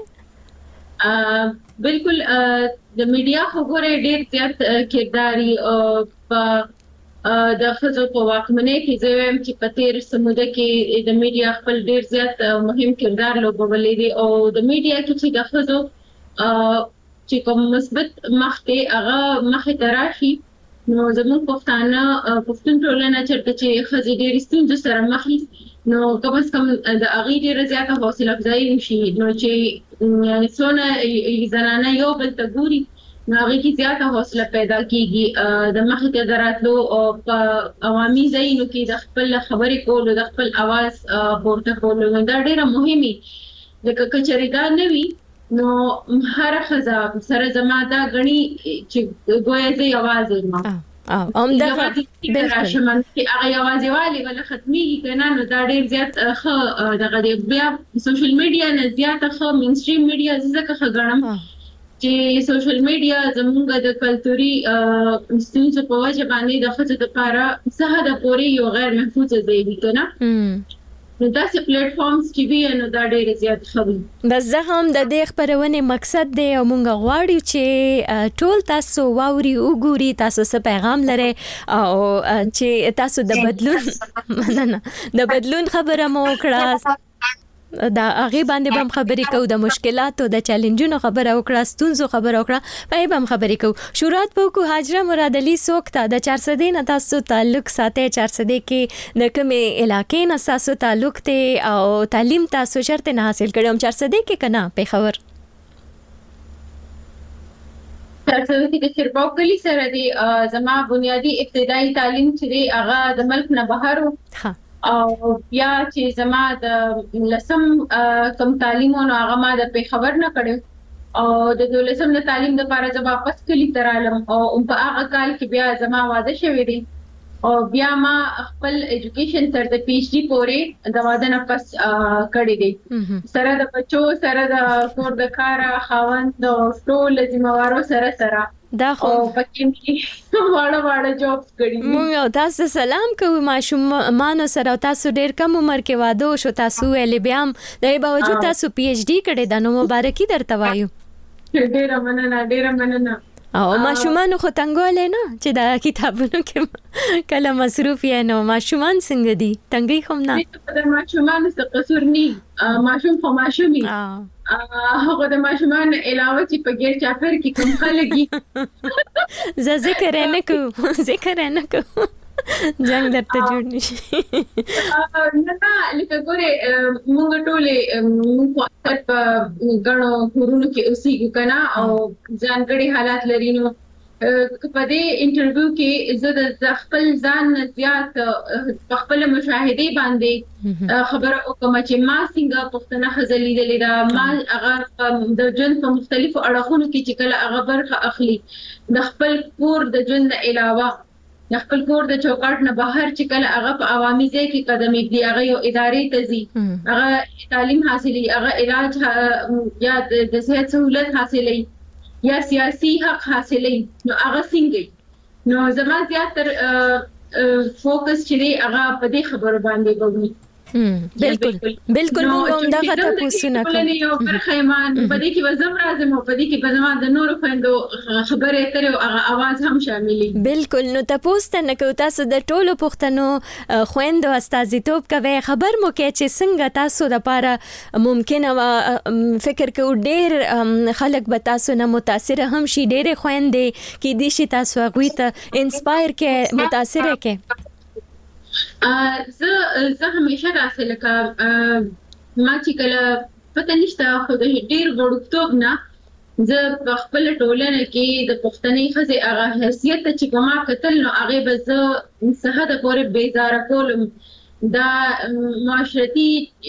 بالکل د میډیا خبره ډېر زیات کرداري او په د ښځو په واکمنۍ کې زه وایم چې په تېر سموده کې د میډیا خپل ډېر زیات مهم کردار لوبولی دی او د میډیا کې چې د ښځو چې کوم مثبت مخ دی هغه مخې ته راشي نو زموږ پښتانه پښتون ټولنه چېرته چې ښځې ډېرې ستونزو سره مخ دي نو کم از کم د هغې ډېره زیاته حوصله افزایي وشي نو چې څونه زنانه یو بل ته ګوري نو هغې کې زیاته حوصله پیدا کېږي د مخې ته د راتلو او په عوامي ځایونو کې د خپل خبرې کولو د خپل اواز پورته کولو نو دا ډېره مهمې ځکه که چېرې دا نه وي نو هره ښځه سره زما دا ګڼي چې ګویا زه یوازې یم ام دغه بالکل شمن چې هغه یوازې والی ولا ختميږي کنه نو دا ډېر زیات ښه دغه بیا سوشل میډیا نه زیات ښه مین سټریم میډیا زکه ښه ګڼم چې سوشل میډیا زموږ د کلتوري ستونزو په وجه باندې د ښځو لپاره څه حده پورې یو غیر محفوظ ځای دی کنه نو داسې پلیټ فارمز چې وي نو دا ډېر زیات ښه وي. بس زه هم د دې خپرونې مقصد دی او مونږ غواړو چې ټول تاسو واوري وګوري تاسو څه پیغام لري او چې تاسو د بدلون مننه د بدلون خبره مو وکړه دا هغه باندې هم خبرې کوو، د مشکلاتو د چیلنجونو خبره وکړه، ستونزو خبره وکړه، په هغه هم خبرې کوو. شروعات په کو حاجره مراد علي سوکتا د چار سده نه تاسو تعلق ساتي، چار سده کې د کومې علاقې نه تاسو تعلق ته او تعلیم تاسو شرط نه حاصل کړم چار سده کې کنه په خبر تاسو د شرباو کلی سره دی زما بنیادی ابتدایي تعلیم چې هغه د ملک نه بهر او بیا چې زما د لسم کم تعلیمونو هغه ما د پیښور نه کړو او د دولسم د تعلیم لپاره زما واپس کلی ترالم او په هغه کال کې بیا زما واده شوی دی او بیا ما خپل ایجوکیشن تر د پی ایچ ډي پورې د واده نه پس کړی دی سره د بچو سره د کور د کار خاوند د ټول ذمہوارو سره سره دا خو پکې واړه واړه جابس کړی مونږ تاسو سلام کوو ماشوم مانو سره تاسو ډیر کم عمر کې واده شو تاسو ویلې بیا هم د باوجود تاسو پی ایچ ډي کړی دا نو مبارکي درته وایو ډیر مننه ډیر مننه او ماشومان خو تنګول نه چې دا کتابونو کې کله مصروف یې نو ماشومان څنګه دي تنګي هم نه د ماشومان څه قصور نه ماشوم خو ماشومي هغه د ماشومان علاوه چې په ګیر چاپر کې کوم خلګي ز ذکر نه کو ذکر نه کو جنگ درته جوړ نشي نه لکه ګوره موږ ټولې موږ په غنو کورونو کې اوسېږو کنه او ځانګړي حالات لري نو په دې انټرویو کې زه د خپل ځان زیات په خپل مشاهده باندې خبره وکم چې ما څنګه پښتنه خزلې دلې دا مال هغه د جن په مختلفو اړخونو کې چې کله هغه برخه اخلي د خپل کور د جن علاوه د خپل کور د چوکاټ نه بهر چې کله هغه په عوامي ځای کې قدم ایږدي هغه یو ادارې ته ځي هغه تعلیم حاصلي هغه علاج یا د صحت سہولت حاصلي یا سیاسي حق حاصلي نو هغه څنګه نو زما زیاتر فوکس چې هغه په دې خبرو باندې کوي بالکل بالکل موږ هم دا غته پوښتنه کوو یو برخیمان په دې کې وزم راځم په دې کې بزما د نور خويندو خبرې تر هغه आवाज هم شاملي بالکل نو تاسو نه کوي تاسو د ټولو پښتنو خويندو استازیتوب کوي خبر مو کې چې څنګه تاسو د لپاره ممکن فکر کوو ډېر خلک به تاسو نه متاثر هم شي ډېر خويندې کې دي چې تاسو هغه ته انسپایر کې متاثر کې زه زه همیشه راځم لکه ما چې کله پته نشته خو د ډیر غوړتوب نه زه په خپل ټولنه کې د پښتني خزې هغه حیثیت چې کومه قتل نو هغه به زه صحت پورې بیزاره کولم دا معاشرتي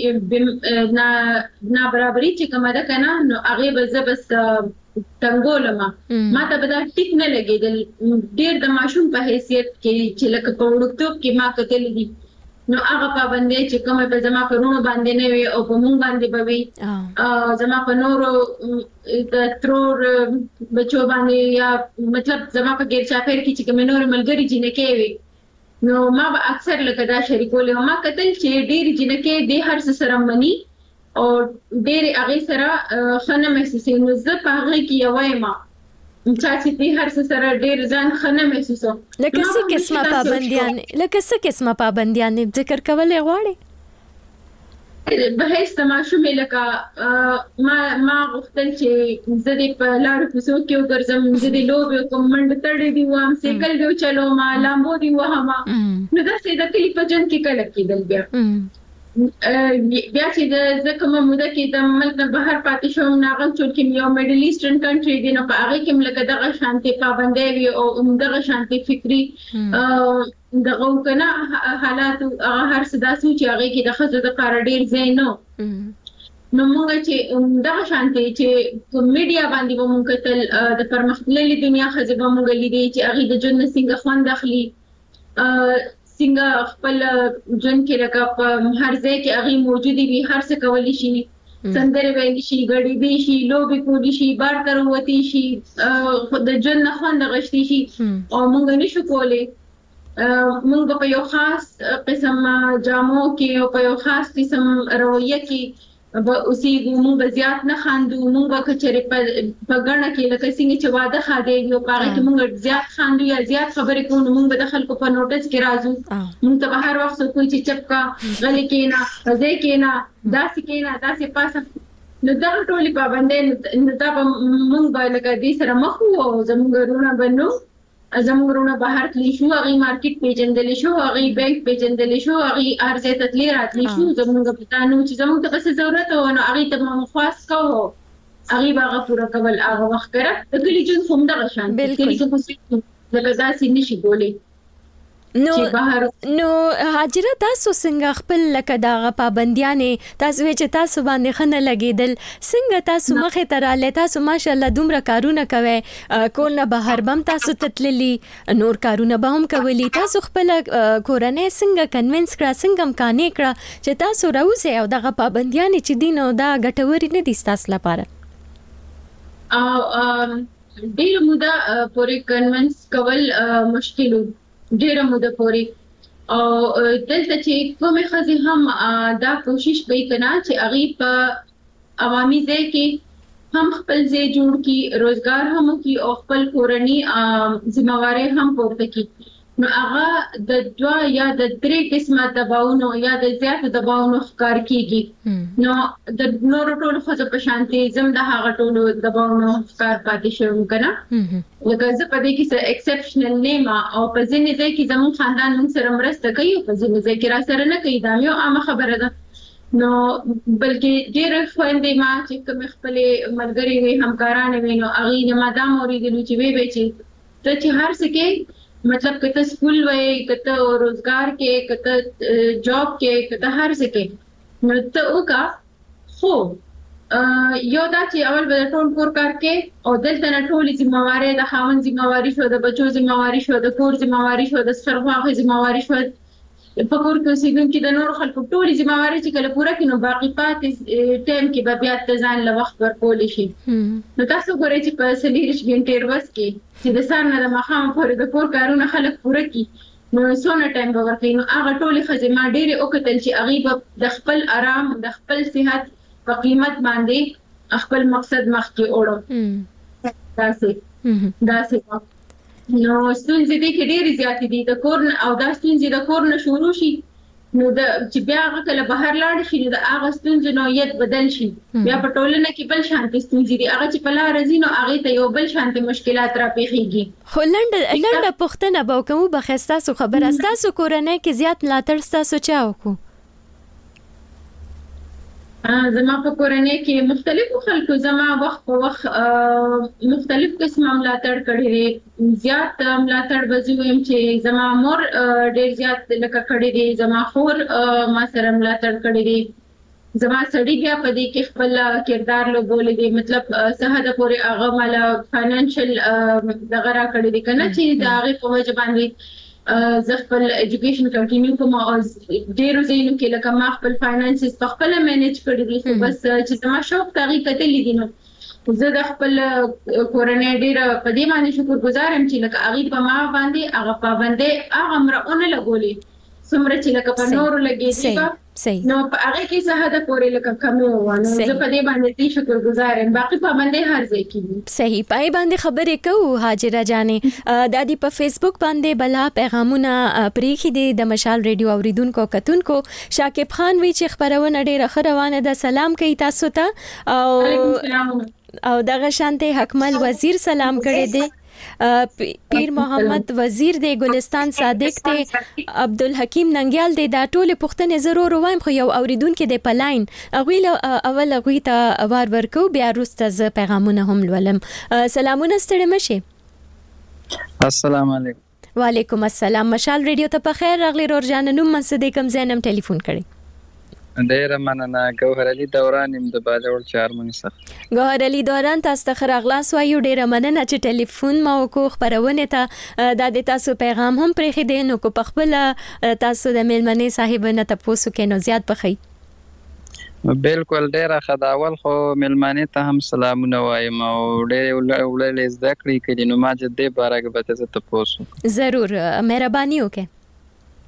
نا نا برابرۍ چې کومه ده کنه نو هغه به زه بس تنګولم ما ته به دا ټیک نه لګیدل ډیر د ماشوم په حیثیت کې چې لکه په وړوکتوب کې ما کتل دي نو هغه پابندۍ چې کومه په زما کورونو باندې نه وي او په مونږ باندې به وي زما په نورو د ترور بچو باندې یا مطلب زما په ګیر چاپیر کې چې کوم نور ملګری جنکې وي نو ما به اکثر لکه دا شریکولې ما کتل چې ډیر جنکې د هر څه سره مني او ډېر هغه سره خنه محسوسه نو زه په هغه کې یو وایم چې دې هر څه سره ډېر ځان خنه محسوسه لکه څه قسمه پابندیان لکه څه قسمه پابندیان ذکر کولای غواړي به هیڅ تماشومې لکه ما ما غوښتل چې زه دې په لارو کوڅو کې وګرځم زه دې لوبې کوم منډه تړې دي وام سایکل دې چلوم لامبو دې وهم نو دا څه د کلی په جن کې کله کېدل بیا بیا چې د زکه موده کې د ملک نه بهر پاتې شوم ناغم چې یو میډل ایسټرن کنټری دی نو په هغه کې ملګری دغه شانتي پابندۍ وي او دغه شانتي فکری دغه کنه حالات هغه هر څه داسې چې هغه کې د خزو د کار ډیر زین نو نو موږ چې دغه شانتي چې میډیا باندې به موږ کتل د پرمختللي دنیا خزو به موږ لیدي چې هغه د جن څنګه خوند اخلي څنګه خپل جن کې لکه په هر ځای کې هغه موجودي وي هر څه کولی شي سندره ویلی شي غړي دي شي لوبي کولی شي بار تر وتی شي د جن نه خوند غشتي شي او موږ نشو کولای موږ په یو خاص قسم جامو کې او په یو خاص قسم رویه کې به اوسېږو موږ به زیات نه خاندو موږ به کچېرې په ګڼه کې لکه څنګه چې واده ښادې یو په هغې کې موږ زیات خاندو یا زیات خبرې کوو نو موږ به د خلکو په نوټس کې راځو موږ ته به هر وخت څوک وایي چې چپ کا غلې کېنه ځای کېنه داسې کېنه داسې پاسه نو دغه ټولې پابندۍ نو دا به موږ به لکه دې سره مخ وو او زموږ وروڼه به نو زموږ وروڼه بهر تللی شو هغې مارکیټ پیژندلی شو هغې بینک پیژندلی شو هغې هر ځای ته تللی راتللی شو زموږ پتا نه و چې زموږ ته به څه ضرورت و نو هغې ته به مو خواست کوو هغې به هغه پوره کول هغه وخت کره د کلي ژوند خو همدغه شان دی کلي کې خو لکه داسې نشي کولی نو نو حاجره تاسو څنګه خپل لکه دغه پابندیانې تاسو چې تاسو باندې خنه لګیدل څنګه تاسو مخې ته رااله تاسو ماشاءالله دومره کارونه کوي کور نه بهر بم تاسو تتللی نور کارونه به هم کولی تاسو خپل کورنۍ څنګه کنوینس کړه څنګه امکانې کړه چې تاسو راوځئ او دغه پابندیانې چې دي نو دا ګټورې نه دي ستاسو لپاره ډېره موده پورې کنوینس کول مشکل و ډیره موده پورې او دلته چې کومې ښځې هم دا کوشش کوي کنه چې هغې په عوامي ځای کې هم خپل ځای جوړ کړي روزګار هم وکړي او خپل کورني ذمہواري هم پورته کړي نو هغه د دوه یا د درې قسمه دباونو یا د زیاتو دباونو ښکار کیږي نو د نورو ټولو ښځو په شانتي زم د هغه ټولو دباونو ښکار پاتې شوم کنه لکه زه په دې کې څه ایکسپشنل نه یم او په ځینې ځای کې زموږ خاندان موږ سره مرسته کوي او په ځینې ځای کې را سره نه کوي دا یو عامه خبره ده نو بلکې ډېرې خویندې ما چې کومې خپلې ملګرې وي همکارانې وي نو هغې نه ما دا م اورېدلي چې ویې وی چې ته چې هر څه کې मतलब कत स्कूल वए कत रोजगार के कत जॉब के कत हर सके नृत्य का खो यो दा چې اول به ټول کور کار کې او دلته نه ټولې ذمہواري د خاوند ذمہواري شو د بچو ذمہواري شو د کور ذمہواري شو د سرغواغه ذمہواري شو په کور کې اوسېدونکي د نور خلکو ټولې ذمہواري چې کله پوره کړي نو باقي پاتې ټایم کې به بیا ته ځان له وخت ورکولی شي نو تاسو ګورئ چې په څلېرویشت ګنټې ورځ کې چې د سهار نه د ماښامه پورې د کور کارونه خلک پوره کړي نو څونه ټایم به ورکوي نو هغه ټولې ښځې ما ډېرې وکتل چې هغې به د خپل آرام د خپل صحت په قیمت باندې خپل مقصد مخکې وړو داسې داسې نو ستونزې دې کې ډېرې زیاتې دي د کور او دا ستونزې د کور نه شروع شي نو د چې بیا هغه کله بهر لاړ شي نو د هغه ستونزو نوعیت بدل شي بیا په ټولنه کې بل شانتي ستونزې دي هغه چې په لاره ځي نو هغې ته یو بل شانتي مشکلات راپېښېږي خو لنډه لنډه پوښتنه به وکړو بخیر ستاسو خبره ستاسو کورنۍ کې زیات ملاتړ ستاسو چا وکړو زما په کورنۍ کې مختلفو خلکو زما وخت په وخت مختلف قسمه ملاتړ کړی دی زیات ملاتړ به زه وایم چې زما مور ډېر زیات لکه کړی دی زما خور ما سره ملاتړ کړی دی زما سړي بیا په دې کې خپل کردار لوبولی دی مطلب څه حده پورې هغه ماله فاینانشل دغه را کړی دی که نه چې د هغې په وجه باندې زه خپل ایجوکیشن کنټینیو کوم او ډېرو ځایونو کې لکه ما خپل فاینانسز په خپله مینیج کړي دي خو بس چې زما شوق ته هغې کتلي دي نو زه د خپل کورنۍ ډېره په دې باندې شکرګزار یم چې لکه هغې په ما باندې هغه پابندۍ هغه مره ونه لګولې څومره چې لکه په نورو لګېدي به نو په هغې کې څه حده پورې لکه کمې وه نو زه په دې باندې دې شکرګزار یم باقي پابندۍ هر ځای کې دي صحیح پای باندې خبرې کوو حاجره جانې دا دې په فیسبوک باندې بلا پیغامونه پرېښي دي د مشال ریډیو اوریدونکو کتونکو شاکب خان وی چې خبرونه ډېره ښه روانه ده سلام کوي تاسو ته او او دغه شانتې حکمل وزیر سلام کړی دی پیر محمد وزیر دی ګلستان صادق دی عبدالحکیم ننګیال دی دا ټولې پوښتنې ضرور وایم خو یو اوریدونکي دی په لاین هغوی اول هغوی ته وار ورکو بیا وروسته زه پیغامونه هم لولم سلامونه ستړي مه شئ السلام علیکم وعلیکم السلام مشال ریډیو ته په خیر راغلی رور جانه نوم منڅه دی کوم ځای نه ټلیفون کړی ډیره مننه ګوهر علي دوران يم د باجوړ چارمني څخه ګوهر علي دوران تاسو ته خراغلاس وایو ډیره مننه چې ټلیفون ما وکړو خبرونه ته د تاسو پیغام هم پرې خې نو کو پخپل تاسو د میلمنې صاحب نه تاسو کې نو زیات بخې بالکل ډیره خداول خو میلمنې ته هم سلامونه وایم او ډیره ولې زده کړې کړي نو ما جدي بارګه به تاسو ته پوسو ضرور مهرباني وکړئ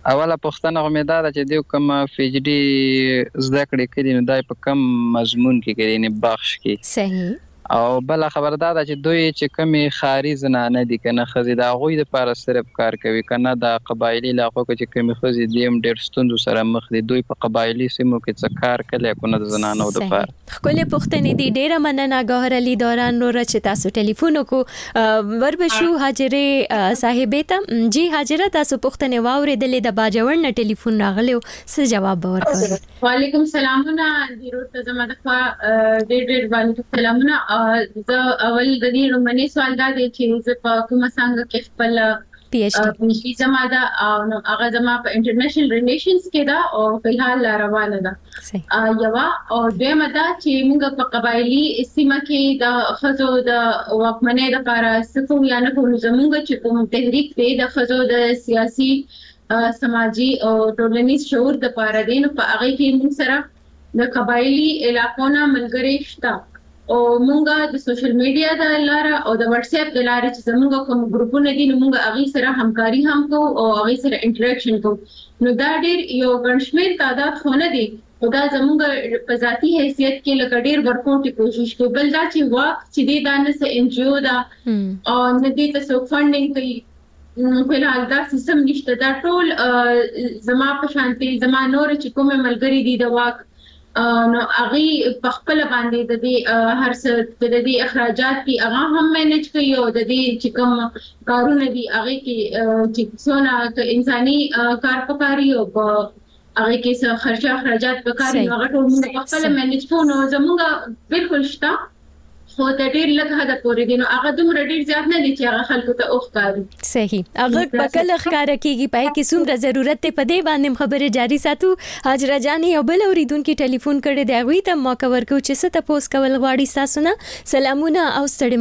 اوله پوښتنه مې دا ده چې دیو کوم پی ایچ ډي زده کړې کړي نو دای په کم مضمون کې کړي نه بخش کې صحیح او بل خبر دا ده چې دوی چې کمی خاري زنانه دي کنه خزي دا غوي د لپاره صرف کار کوي کنه د قبایلی علاقو کې چې کمی خزي دیم ډېر ستوندو سره مخ دي دوی په قبایلی سیمو کې څه کار کوي کنه د زنانو د لپاره خپل پښتنې دي ډېر مننه ګوهر علي دوران نور چې تاسو ټلیفون کو وربشو حاجره صاحبې ته جی حاجره تاسو پښتنې واورېدلې د باجوړ نه ټلیفون راغلو څه جواب ورکړ وعلیکم سلامونه ډیرو ته زما د ډېر ډېر باندې سلامونه زه اول د دې رومني سوال دا دی چې زه په کومه څنګه کې خپل پی ایچ ډي زما دا او هغه زما په انټرنیشنل ریلیشنز کې دا او په حال روانه ده یو او دویمه دا چې موږ په قبایلی سیمه کې د خزو د واکمنۍ لپاره څه یا نه کوو زموږ چې کوم تحریک دی د خزو د سیاسي سماجی او ټولنیز شعور د لپاره دی نو په هغه کې موږ سره د قبایلی علاقو نه ملګری شته او مونږه د سوشل میډیا د لاره او د واتس اپ د لاره چې زموږ کوم ګروپونه دي نو مونږ هغه سره همکاري هم کوو او هغه سره انټریکشن کوو نو دا ډېر یو ګڼشمیر تعداد خونه دي او دا زموږ په ذاتی حیثیت کې لکه ډېر ورکوټي کوشش کوي بل دا چې واک چې دی دا نه څه ان جی او دا او نه دي تاسو فندینګ کوي په حال دا سیستم نشته دا ټول زما په شانتي زما نور چې کومه ملګری دي د واک نو هغه په خپل باندې د دې هر څه د دې اخراجات کی هغه هم مینج کوي او د دې چې کوم کارونه دي هغه کې چې څونه انساني کار پکاري او هغه کې څه خرچه اخراجات پکاري هغه ټول موږ خپل مینج کوو نو زموږ بالکل شته خو د ډېر لږ هدا پورې دي نو هغه دومره ډېر زیات نه دي چې هغه خلکو ته اوخکاري صحیح هغه بکل ښکار کیږي پای کې څومره ضرورت ته پدې باندې خبره جاری ساتو حاجره جاني او بل اوریدونکو ټلیفون کړي دی غوي ته موقع ورکو چې څه تاسو کول غواړي تاسو نه سلامونه او ستړي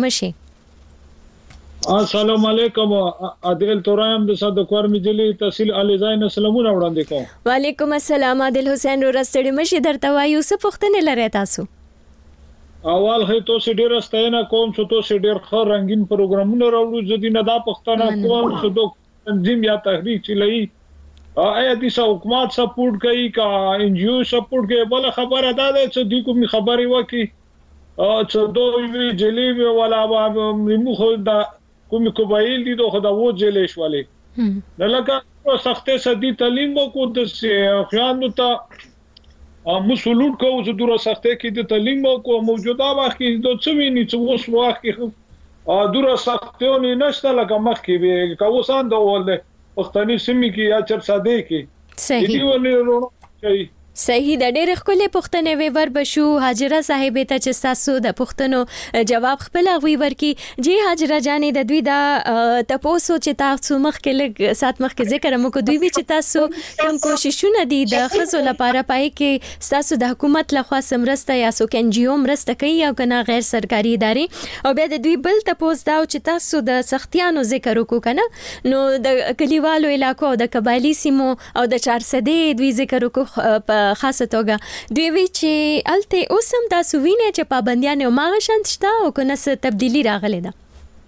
مشه السلام علیکم عادل تورایم د صدقور مجلی تحصیل الیزاین سلامونه وړاندې کوم وعلیکم السلام عادل حسین ورستړي مشه درته وایو څه پوښتنه لرئ تاسو اول هي تو سي ډیر استاینه کوم چې تو سي ډیر ښه رنگین پروګرامونه راوړو ځدی نه دا پښتنه کوم چې دوه تنظیم یا تحریک چلای آیا دې سو حکومت سپورټ کوي کا ان جی او سپورټ کوي بل خبره ده چې دې کوم خبري وکي چې دوی وی جلی ولا مو خو دا کوم قبایل دي دوه دا و جلی شوالې نه لکه سخته سدي تعلیم کو د خیانو ته مسولوټ کو چې دوره سخته کې د تعلیم کو موجوده وخت کې د څومینی چې اوس وخت کې دوره سختهونه نشته لکه مخ کې به کاوسان د ولله پښتني سیمې کې یا چر ساده کې صحیح دی ولې صحیح د ډېر خپل پښتنې ویور بشو حاجره صاحب ته چې تاسو د پښتنو جواب خپل غوي ورکی جی حاجره جانې د دوی دا تاسو چې تاسو مخ کې لګ سات مخ کې ذکر مو کو دوی چې تاسو کوم کوششونه دي د خزو لپاره پای کې تاسو د حکومت لخوا سمرسته یا سو کین جی او مرسته کوي او کنه غیر سرکاري ادارې او بیا د دوی بل تاسو دا چې تاسو د سختیانو ذکر وکړو کنه نو د کلیوالو علاقو د قبایلی سیمو او د چارسدې دوی ذکر وکړو خاصه توګه دوی وی چې الته اوسم تاسو وینئ چې پابندیان او ماغه شانت شته او کنه څه تبدیلی راغله ده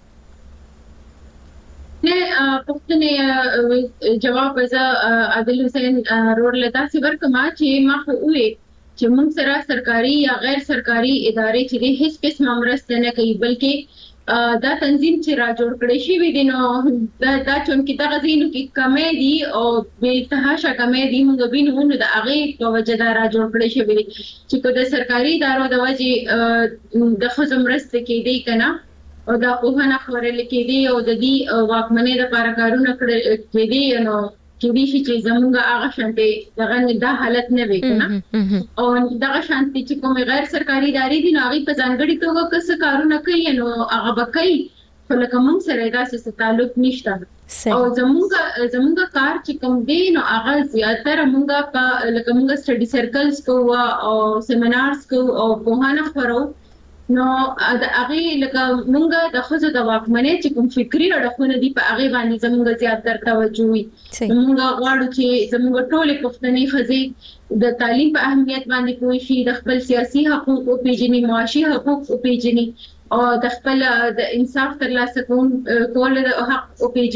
نه پښتنه جواب از عادل حسین روړ لتا سی ورکما چې ما خو وی چې موږ سره سرکاري یا غیر سرکاري ادارې چې هیڅ قسم مرسته نه کوي بلکې دا تنظیم چې را جوړ کړی شي وي نو دا دا چونکی دا غزینو کې کمې دي او به تهاشه کمې دي موږ وینو نو دا هغه په وجه دا را جوړ کړی شي وي چې کو د سرکاري ادارو د وجه د خزم رسته کې دی کنه او دا په نه خبرل کې دی او د دې واکمنۍ لپاره کارونه کړی دي نو چې دې شي چې زموږ هغه شانتي دغه دا حالت نه وي کنه او دغه شانتي چې کوم غیر سرکاري ادارې دي نو هغه په ځانګړي توګه کس کارونه کوي نو هغه بکای فلکه موږ سره دا څه تعلق نشته او زموږ زموږ کار چې کوم دی نو هغه زیاتره موږ په لکه موږ سټډي سرکلز کوو او سیمینارز کوو او په هغه خبرو نو هغه لکه موږ د خزو د واکمنۍ چې کوم فکری اړخونه دي په هغه باندې زموږ زیاتره توجه وي موږ غواړو چې زموږ ټولې پښتني خزې د تعلیم په اهمیت باندې پوه شي د خپل سیاسي حقوق او پیژني معاشي حقوق او پیژني او د خپل د انصاف ترلاسه کول حق او پیژني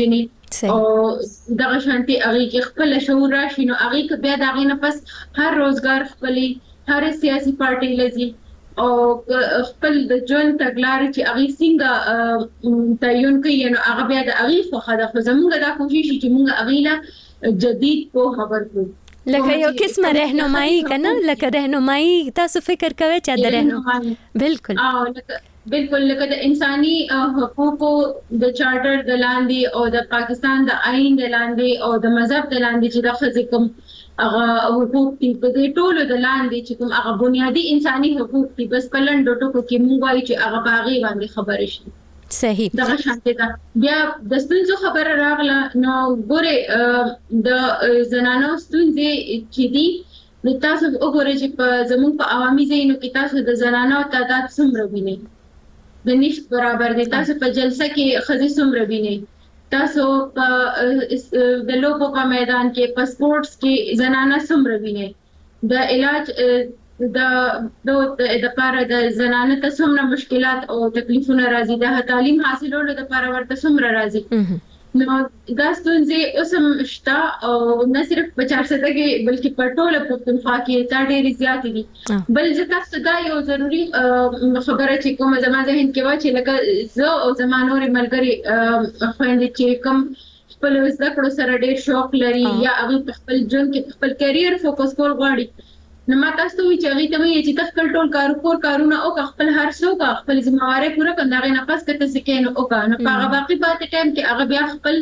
او دغه شانتي هغه کې خپل شعور راشي نو هغه کې بیا دغه نه پس هر روزګار خپلې هر سیاسي پارټي لذي او خپل د جون تګلارې چې هغه څنګه تعین کوي نو هغه بیا د هغه خو خدای خو زموږ دا کوشش چې موږ هغه لا جدید په خبر کړو لکه یو قسمه رهنمایي کنه لکه رهنمایي تاسو فکر کوئ چې د رهنمایي بالکل او لکه بالکل لکه د انساني حقوقو د چارټر د لاندې او د پاکستان د آئین د لاندې او د مذهب د لاندې چې د ښځې کوم هغه حقوق دي په دې ټولو د لاندې چې کوم هغه بنیادی انساني حقوق دي بس په لنډو ټکو کې موږ وایو چې هغه په هغې باندې خبرې شي صحیح دغه شانتي ده بیا د ستونزو خبره راغله نو ګوره د زنانو ستونزې چې دي نو تاسو وګورئ چې په زموږ په عوامي ځایونو کې تاسو د زنانو تعداد څومره وینئ د نشت برابر دي تاسو په جلسه کې ښځې څومره وینئ تاسو په د لوبو په میدان کې په سپورتس کې زنانه څومره وینئ د علاج د د لپاره د زنانه ته څومره مشکلات او تکلیفونه راځي د تعلیم حاصلولو لپاره ورته څومره راځي نو دا ستونزې اوس هم شته او نه صرف په چارسده کې بلکې په ټوله پښتونخوا کې دا ډېرې زیاتې دي بل زه تاسو دا یو ضروري خبره چې کومه زما ذهن کې وه چې لکه زه او زما نورې ملګرې خویندې چې کوم خپل زده کړو سره ډېر شوق لري یا هغوی په خپل ژوند کې خپل کیریر فوکس کول غواړي نو ما تاسو ته وایي چې هغوی ته وایي چې ته خپل ټول کار کور کارونه وکړه خپل هر څه وکړه خپل ذمهوارۍ پوره کړه د هغې نه پس که ته څه کوې نو وکړه نو په هغه باقي پاتې ټایم کې هغه بیا خپل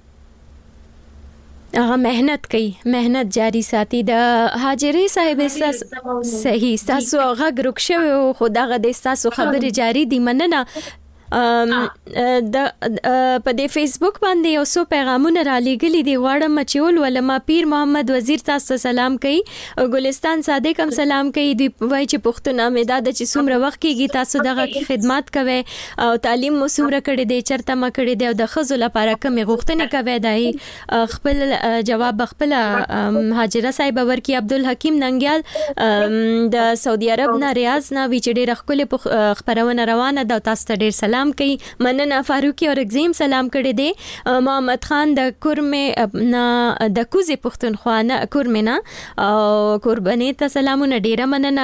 هغه مهنت کوي مهنت جاری ساتي د حاجرې صاحب صحیح تاسو غږ رک شوی خو دغه د تاسو خبرې جاری دي مننه د په دې فیسبوک باندې یو څو پیغامونه را لېږلي دي غواړم چې ولولم پیر محمد وزیر تاسو ته سلام کوي ګلستان صادق هم سلام کوي دوی وایي چې پښتونه مې دا د چې څومره وخت کېږي تاسو دغه خدمات کوئ او تعلیم مو څومره کړی دی چېرته مو کړی دی او د ښځو لپاره کومې غوښتنې کوئ دا خپل جواب خپله حاجره صاحب ورکړي عبدالحکیم ننګیال د سعودي عرب نه ریاض نه وی چې ډېره ښکلې خپرونه روانه ده تاسو ته ډېر سلام کوي مننه فاروقي اور اگزیم سلام کړی دی محمد خان د کورمه نه د کوزي پښتونخوا نه کورمه نه او قرباني ته سلامونه ډیره مننه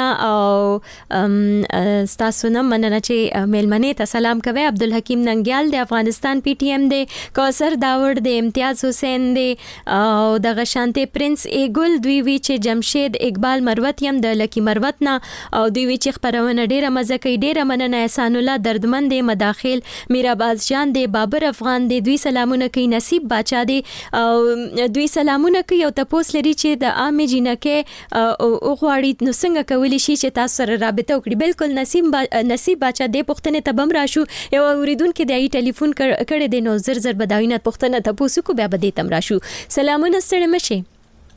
او تاسو نه مننه چې میلمنې ته سلام کوي عبدالحکیم ننګیال د افغانستان پی ټی ایم دی کوثر داوړ دی امتیاز حسین دی او د غشانته پرنس ایګل دوی وی چې جمشید اقبال مروت یم د لکی مروت نه او دوی وی چې خبرونه ډیره مزه کوي ډیره مننه احسان الله دردمن دی داخل میراباز جان دی بابر افغان دی دوی سلامونه کوي نصیب باچا دی او دوی سلامونه کوي او تاسو لري چې د عامه جنکه او غواړي نو څنګه کولی شي چې تاسو سره رابطه وکړي بالکل نصیب با... نصیب باچا دی پښتنه ته بم راشو یو اوریدونکو د ای ټلیفون کړي دی نو زر زر بداینه پښتنه ته پوسو کو بیا بده تم راشو سلامونه ستړي مشه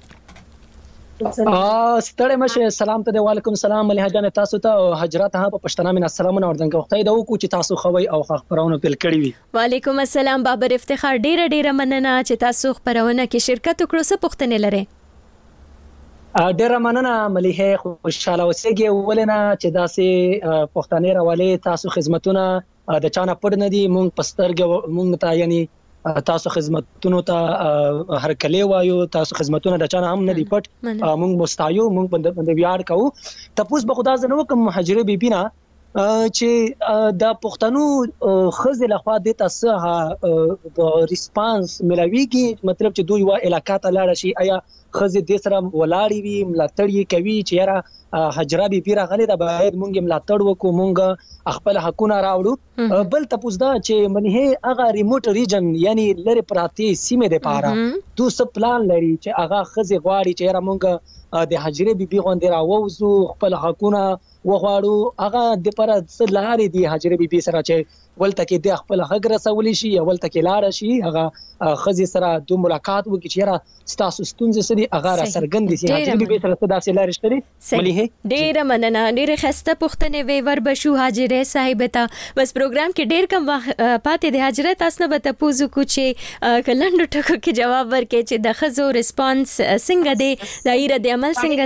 ستړی مشه سلام ته وعلیکم السلام ملي جان تاسو ته حضرات ها په پښتنه من السلام نوردن کوي دا وکړو چې تاسو خوي او خبرونه پیل کړی وي وعلیکم السلام بابر افتخار ډیره ډیره مننه چې تاسو خبرونه کې شرکت وکړو څه پښتنه لري ډیره مننه ملي خوشاله اوسېږي ولنه چې داسې پښتنه راولې تاسو خدمتونه د چانه پړ نه دي مونږ پسترګ مونږ ته یعنی تاسو خدمتونو ته هر کله وایو تاسو خدمتونه د چانه هم نه دی پټ مونږ مستایو مونږ باندې ویاړ کوو تاسو به خدا زنه کوم مهاجره بیبینا چې د پښتنو خزه لخوا د تاسو ریسپانس ملويږي مطلب چې دوی وا علاقې ته لاړ شي آیا خزه د سره ولاړی وي ملاتړ کوي چې یاره حجره بي پیره غلي د باید مونږ ملاتړ وکړو مونږ خپل حقونه راوړو بل تاسو دا چې منه هغه ریموټ ریجن یعنی لری پراتی سیمه د پاره تو څه پلان لري چې هغه خزه غواړي چې یاره مونږ د حجره بي بي غوندې راووزو خپل حقونه وغواړو هغه د پر څه لارې دی حجره بي بي سره چې ولته کې د خپل حق رسول شي یا ولته کې لاړ شي هغه خزي سره د ملاقات وکړي چې را ستاسو ستونزې سدي هغه را سرګند دي حجره بي بي سره داسې لارې شته ملي ډېر مننه ډېر خسته پښتنه وی ور بشو حاجره صاحب ته بس پروګرام کې ډېر کم پاتې د حاجره تاسو نه به پوزو کو چې کلند ټکو کې جواب ورکړي چې د خزو ریسپانس څنګه دی دایره د عمل څنګه دی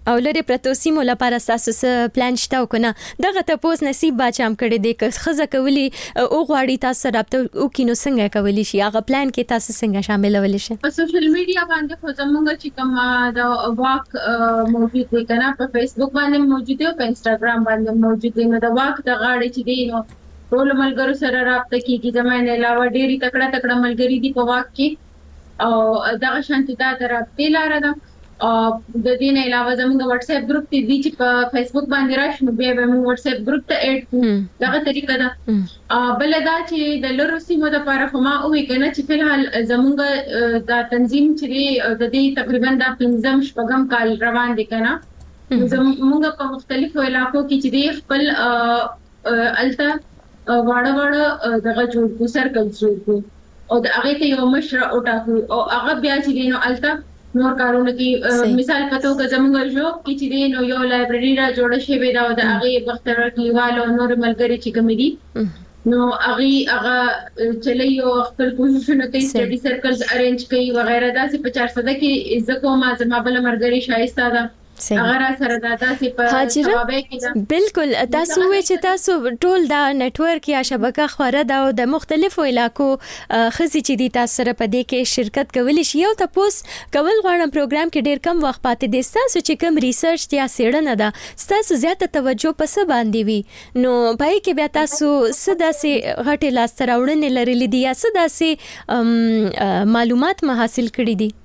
او لري پرتو سیمو لپاره تاسو څه پلان شته او کنه دغه تاسو نصیب باچام کړي دي که خزه کولی او غواړي تاسو رابطه او کینو څنګه کولی شي هغه پلان کې تاسو څنګه شاملول شي په سوشل میډیا باندې خو زمونږ چې کوم د واک موجود دي کنه په فیسبوک باندې موجود دي او په انستګرام باندې موجود دي نو د واک د غاړې چې دی نو ټول ملګرو سره رابطه کیږي زمونه علاوه ډېری تکړه تکړه ملګری دي په واک کې او دغه شانتي دا رابطه لاره ده او د دې نه علاوه زموږ واتس اپ ګروپ دی چې په فیسبوک باندې راشي نو بیا به موږ واتس اپ ګروپ ته اډ کړو دغه طریقه ده بل دا چې د لورو سیمو د لپاره خو ما وې کنه چې په حال زموږ د تنظیم چې د دې تقریبا د پنځم شپږم کال روان دي کنه زموږ په مختلفو علاقو کې چې د خپل الته واړه واړه دغه جوړ کو سرکل جوړ کو او د هغه ته یو مشر او ټاکو او هغه بیا چې نو الته نور کارونه کې مثال پتو که زموږ جو کې چې دی نو یو لایبرری را جوړ شوی دا د هغه بختر کلیوالو نور ملګری چې کوم دي نو هغه هغه چلی یو خپل کوششونه کوي سټډي سرکلز ارینج کوي وغیرہ دا چې په چار سده کې عزت او ما زما بل مرګري شایسته ده هغه سره دا تاسو په جوابه کې بالکل تاسو وې چې تاسو ټول دا نتورک یا شبکه خوره دا د مختلفو علاقو خزي چې دي تاسو سره په دې کې شرکت کولی شي او تاسو کول غواړم پروګرام کې ډیر کم وخت پاتې دي تاسو چې کوم ریسرچ یا سیړنه ده تاسو زیاته توجه په څه باندې وي نو پای کې بیا تاسو سدا سي غټه لاس تراوړنې لري دي یا سدا سي معلومات ما حاصل کړي دي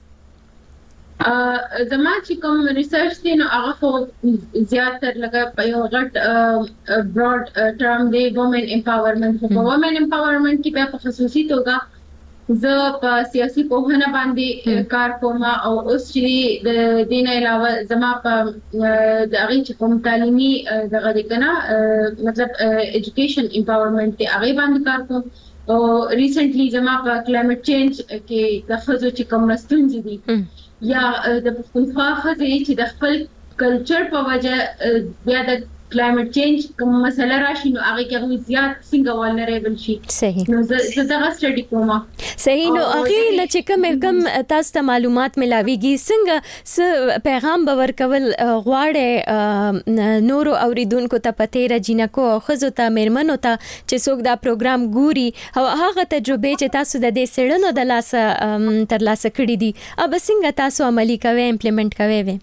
زما چې کوم ریسرچ دی نو هغه خو زیاتره لکه په یو غټ براډ ټرم دی وومن امپاورمنت په وومن امپاورمنت کې په خصوصي توګه زه په سیاسي پوهنه باندې کار کوم او اوس چې د دین علاوه زما په د هغه چې کوم تعلیمي دغه دی کنه مطلب ایجوکیشن امپاورمنت دی هغه باندې کار کوم او ریسنټلی زما په کلایمټ چینج کې د خزو چې کوم ستونزې دي یا د پښتونخوا خزې چې د خپل کلچر په وجه بیا د کلایمټ چینج کوم مسله راشي نو هغه کې غوښتل زیات څنګه ولنریبل شي صحیح نو زه دا سټډي کوم صحیح نو هغه لچ کوم کوم تاسو ته معلومات ملاويږي څنګه س پیغام باور کول غواړي نورو اوریدونکو ته پته را جنکو خزو ته مرمنو ته چې څوک دا پروګرام ګوري او هغه تجربه چې تاسو د دې سړنو د لاس تر لاسه کړی دي اب څنګه تاسو عملی کوي امپلیمنٹ کوي وي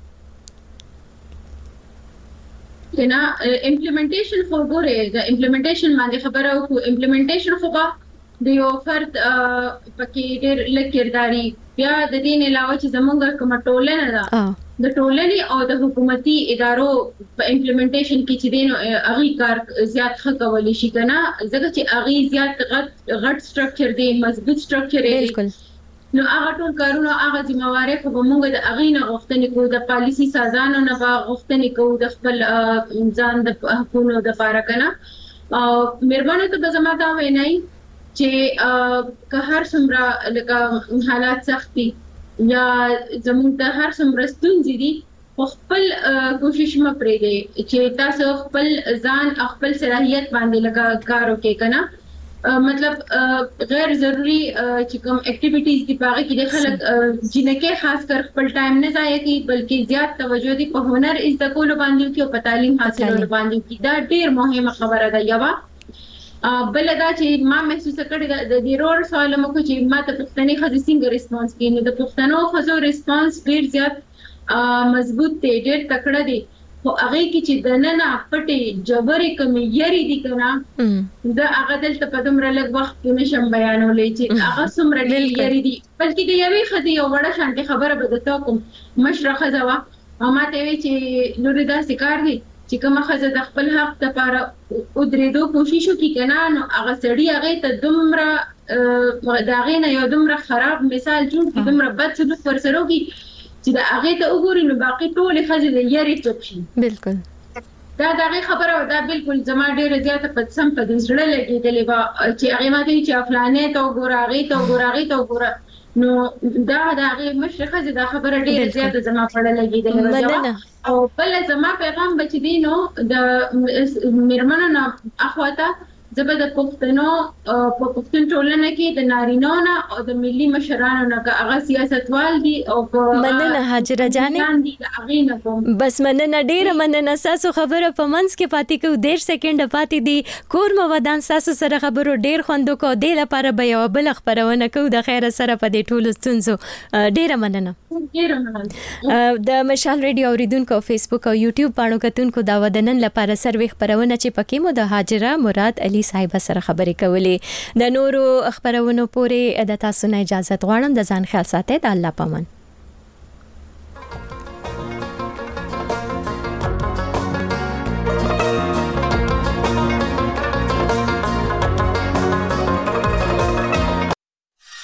نه امپلیمنټیشن خو ګوره د امپلیمنټیشن باندې خبره او امپلیمنټیشن خو به د یو فرد پکې ډېر لکیرداري بیا د دې علاوه چې زمونږ کومه ټولنه ده د ټولنې او د حکومتي ادارو په امپلیمنټیشن کې چې دین هغه کار زیات ښه کولی شي کنه ځکه چې هغه زیات غټ غټ سټرکچر دی مضبوط سټرکچر دی بالکل نو هغه ټول کارونه هغه ذمہواری خو موږ د اغې نه غوښتنې کوو د پالیسي سازانو نه غوښتنې کوو د خپل ځان د حقوقو د لپاره کنه او مهرباني ته زما دا وینای چې که هر څومره لکه حالات سختي یا زموږ د هر څومره ستونزې دي خپل کوشش م پرې دی چې تاسو خپل ځان خپل صلاحيت باندې لګا کار وکړئ کنه مطلب غیر ضروری چې کوم اکټیویټیز دی پاره کې د خلک جنکه خاص کر خپل ټایم نه ضایع کوي بلکې زیات توجه دی په هنر از د کول باندې کې او په تعلیم حاصلولو باندې کې دا ډیر مهمه خبره ده یوا بل دا چې ما محسوس کړی د ډیرور سوال مو چې ما ته پښتني خزي څنګه ریسپانس کینې د پښتنو خزو ریسپانس ډیر زیات مضبوط دی ډیر تکړه دی خو هغه کې چې د نن پټي جبرې کوم یری دي کنه دا هغه دلته په دومره لږ وخت کې نشم بیانولې چې هغه څومره یری دي بلکې د یوې خدي یو وړه شانتي خبره به د تاسو مشره خزوا ما ته وی چې نور دا سکار دي چې کومه خزه د خپل حق لپاره او درېدو کوشش وکړي کنه نو هغه سړی هغه ته دومره دا غینه یو دومره خراب مثال جوړ کړي دومره بد څه پر سره وکړي چې دا هغه ته وګوري نو باقي ټول خزه د یاري چوپ شي بالکل دا دغه خبره دا بالکل زما ډیره زیاته په سم په دې زړه لګیدلې با چې هغه ماته چې افلانې ته وګورغې ته وګورغې ته وګور نو دا دغه مشرخه دا خبره ډیره زیاته زما په لګیدلې او بل زما پیغام بچ دی نو د میرمنو نه اخواته زبر د پښتنو په پښتون ټولنه کې د نارینه نه او د ملي مشرانو نه هغه سیاستوال دي او مننه حاجره جانې بس مننه ډیره مننه تاسو خبره په منځ کې پاتې کو ډیر سکند پاتې دي کور مو ودان تاسو سره خبرو ډیر خوندو کو د لپاره به یو بل خبرونه کو د خیر سره په دې ټولو ستونزو ډیره مننه ډیره مننه د مشال ریډیو اوریدونکو فیسبوک او یوټیوب باندې کتونکو دا ودنن لپاره سروي خبرونه چې پکې مو د حاجره مراد علي صاحب سره خبرې کولې د نورو خبرونو پورې د تاسو نه اجازه غواړم د ځان خیال ساتئ د الله پامان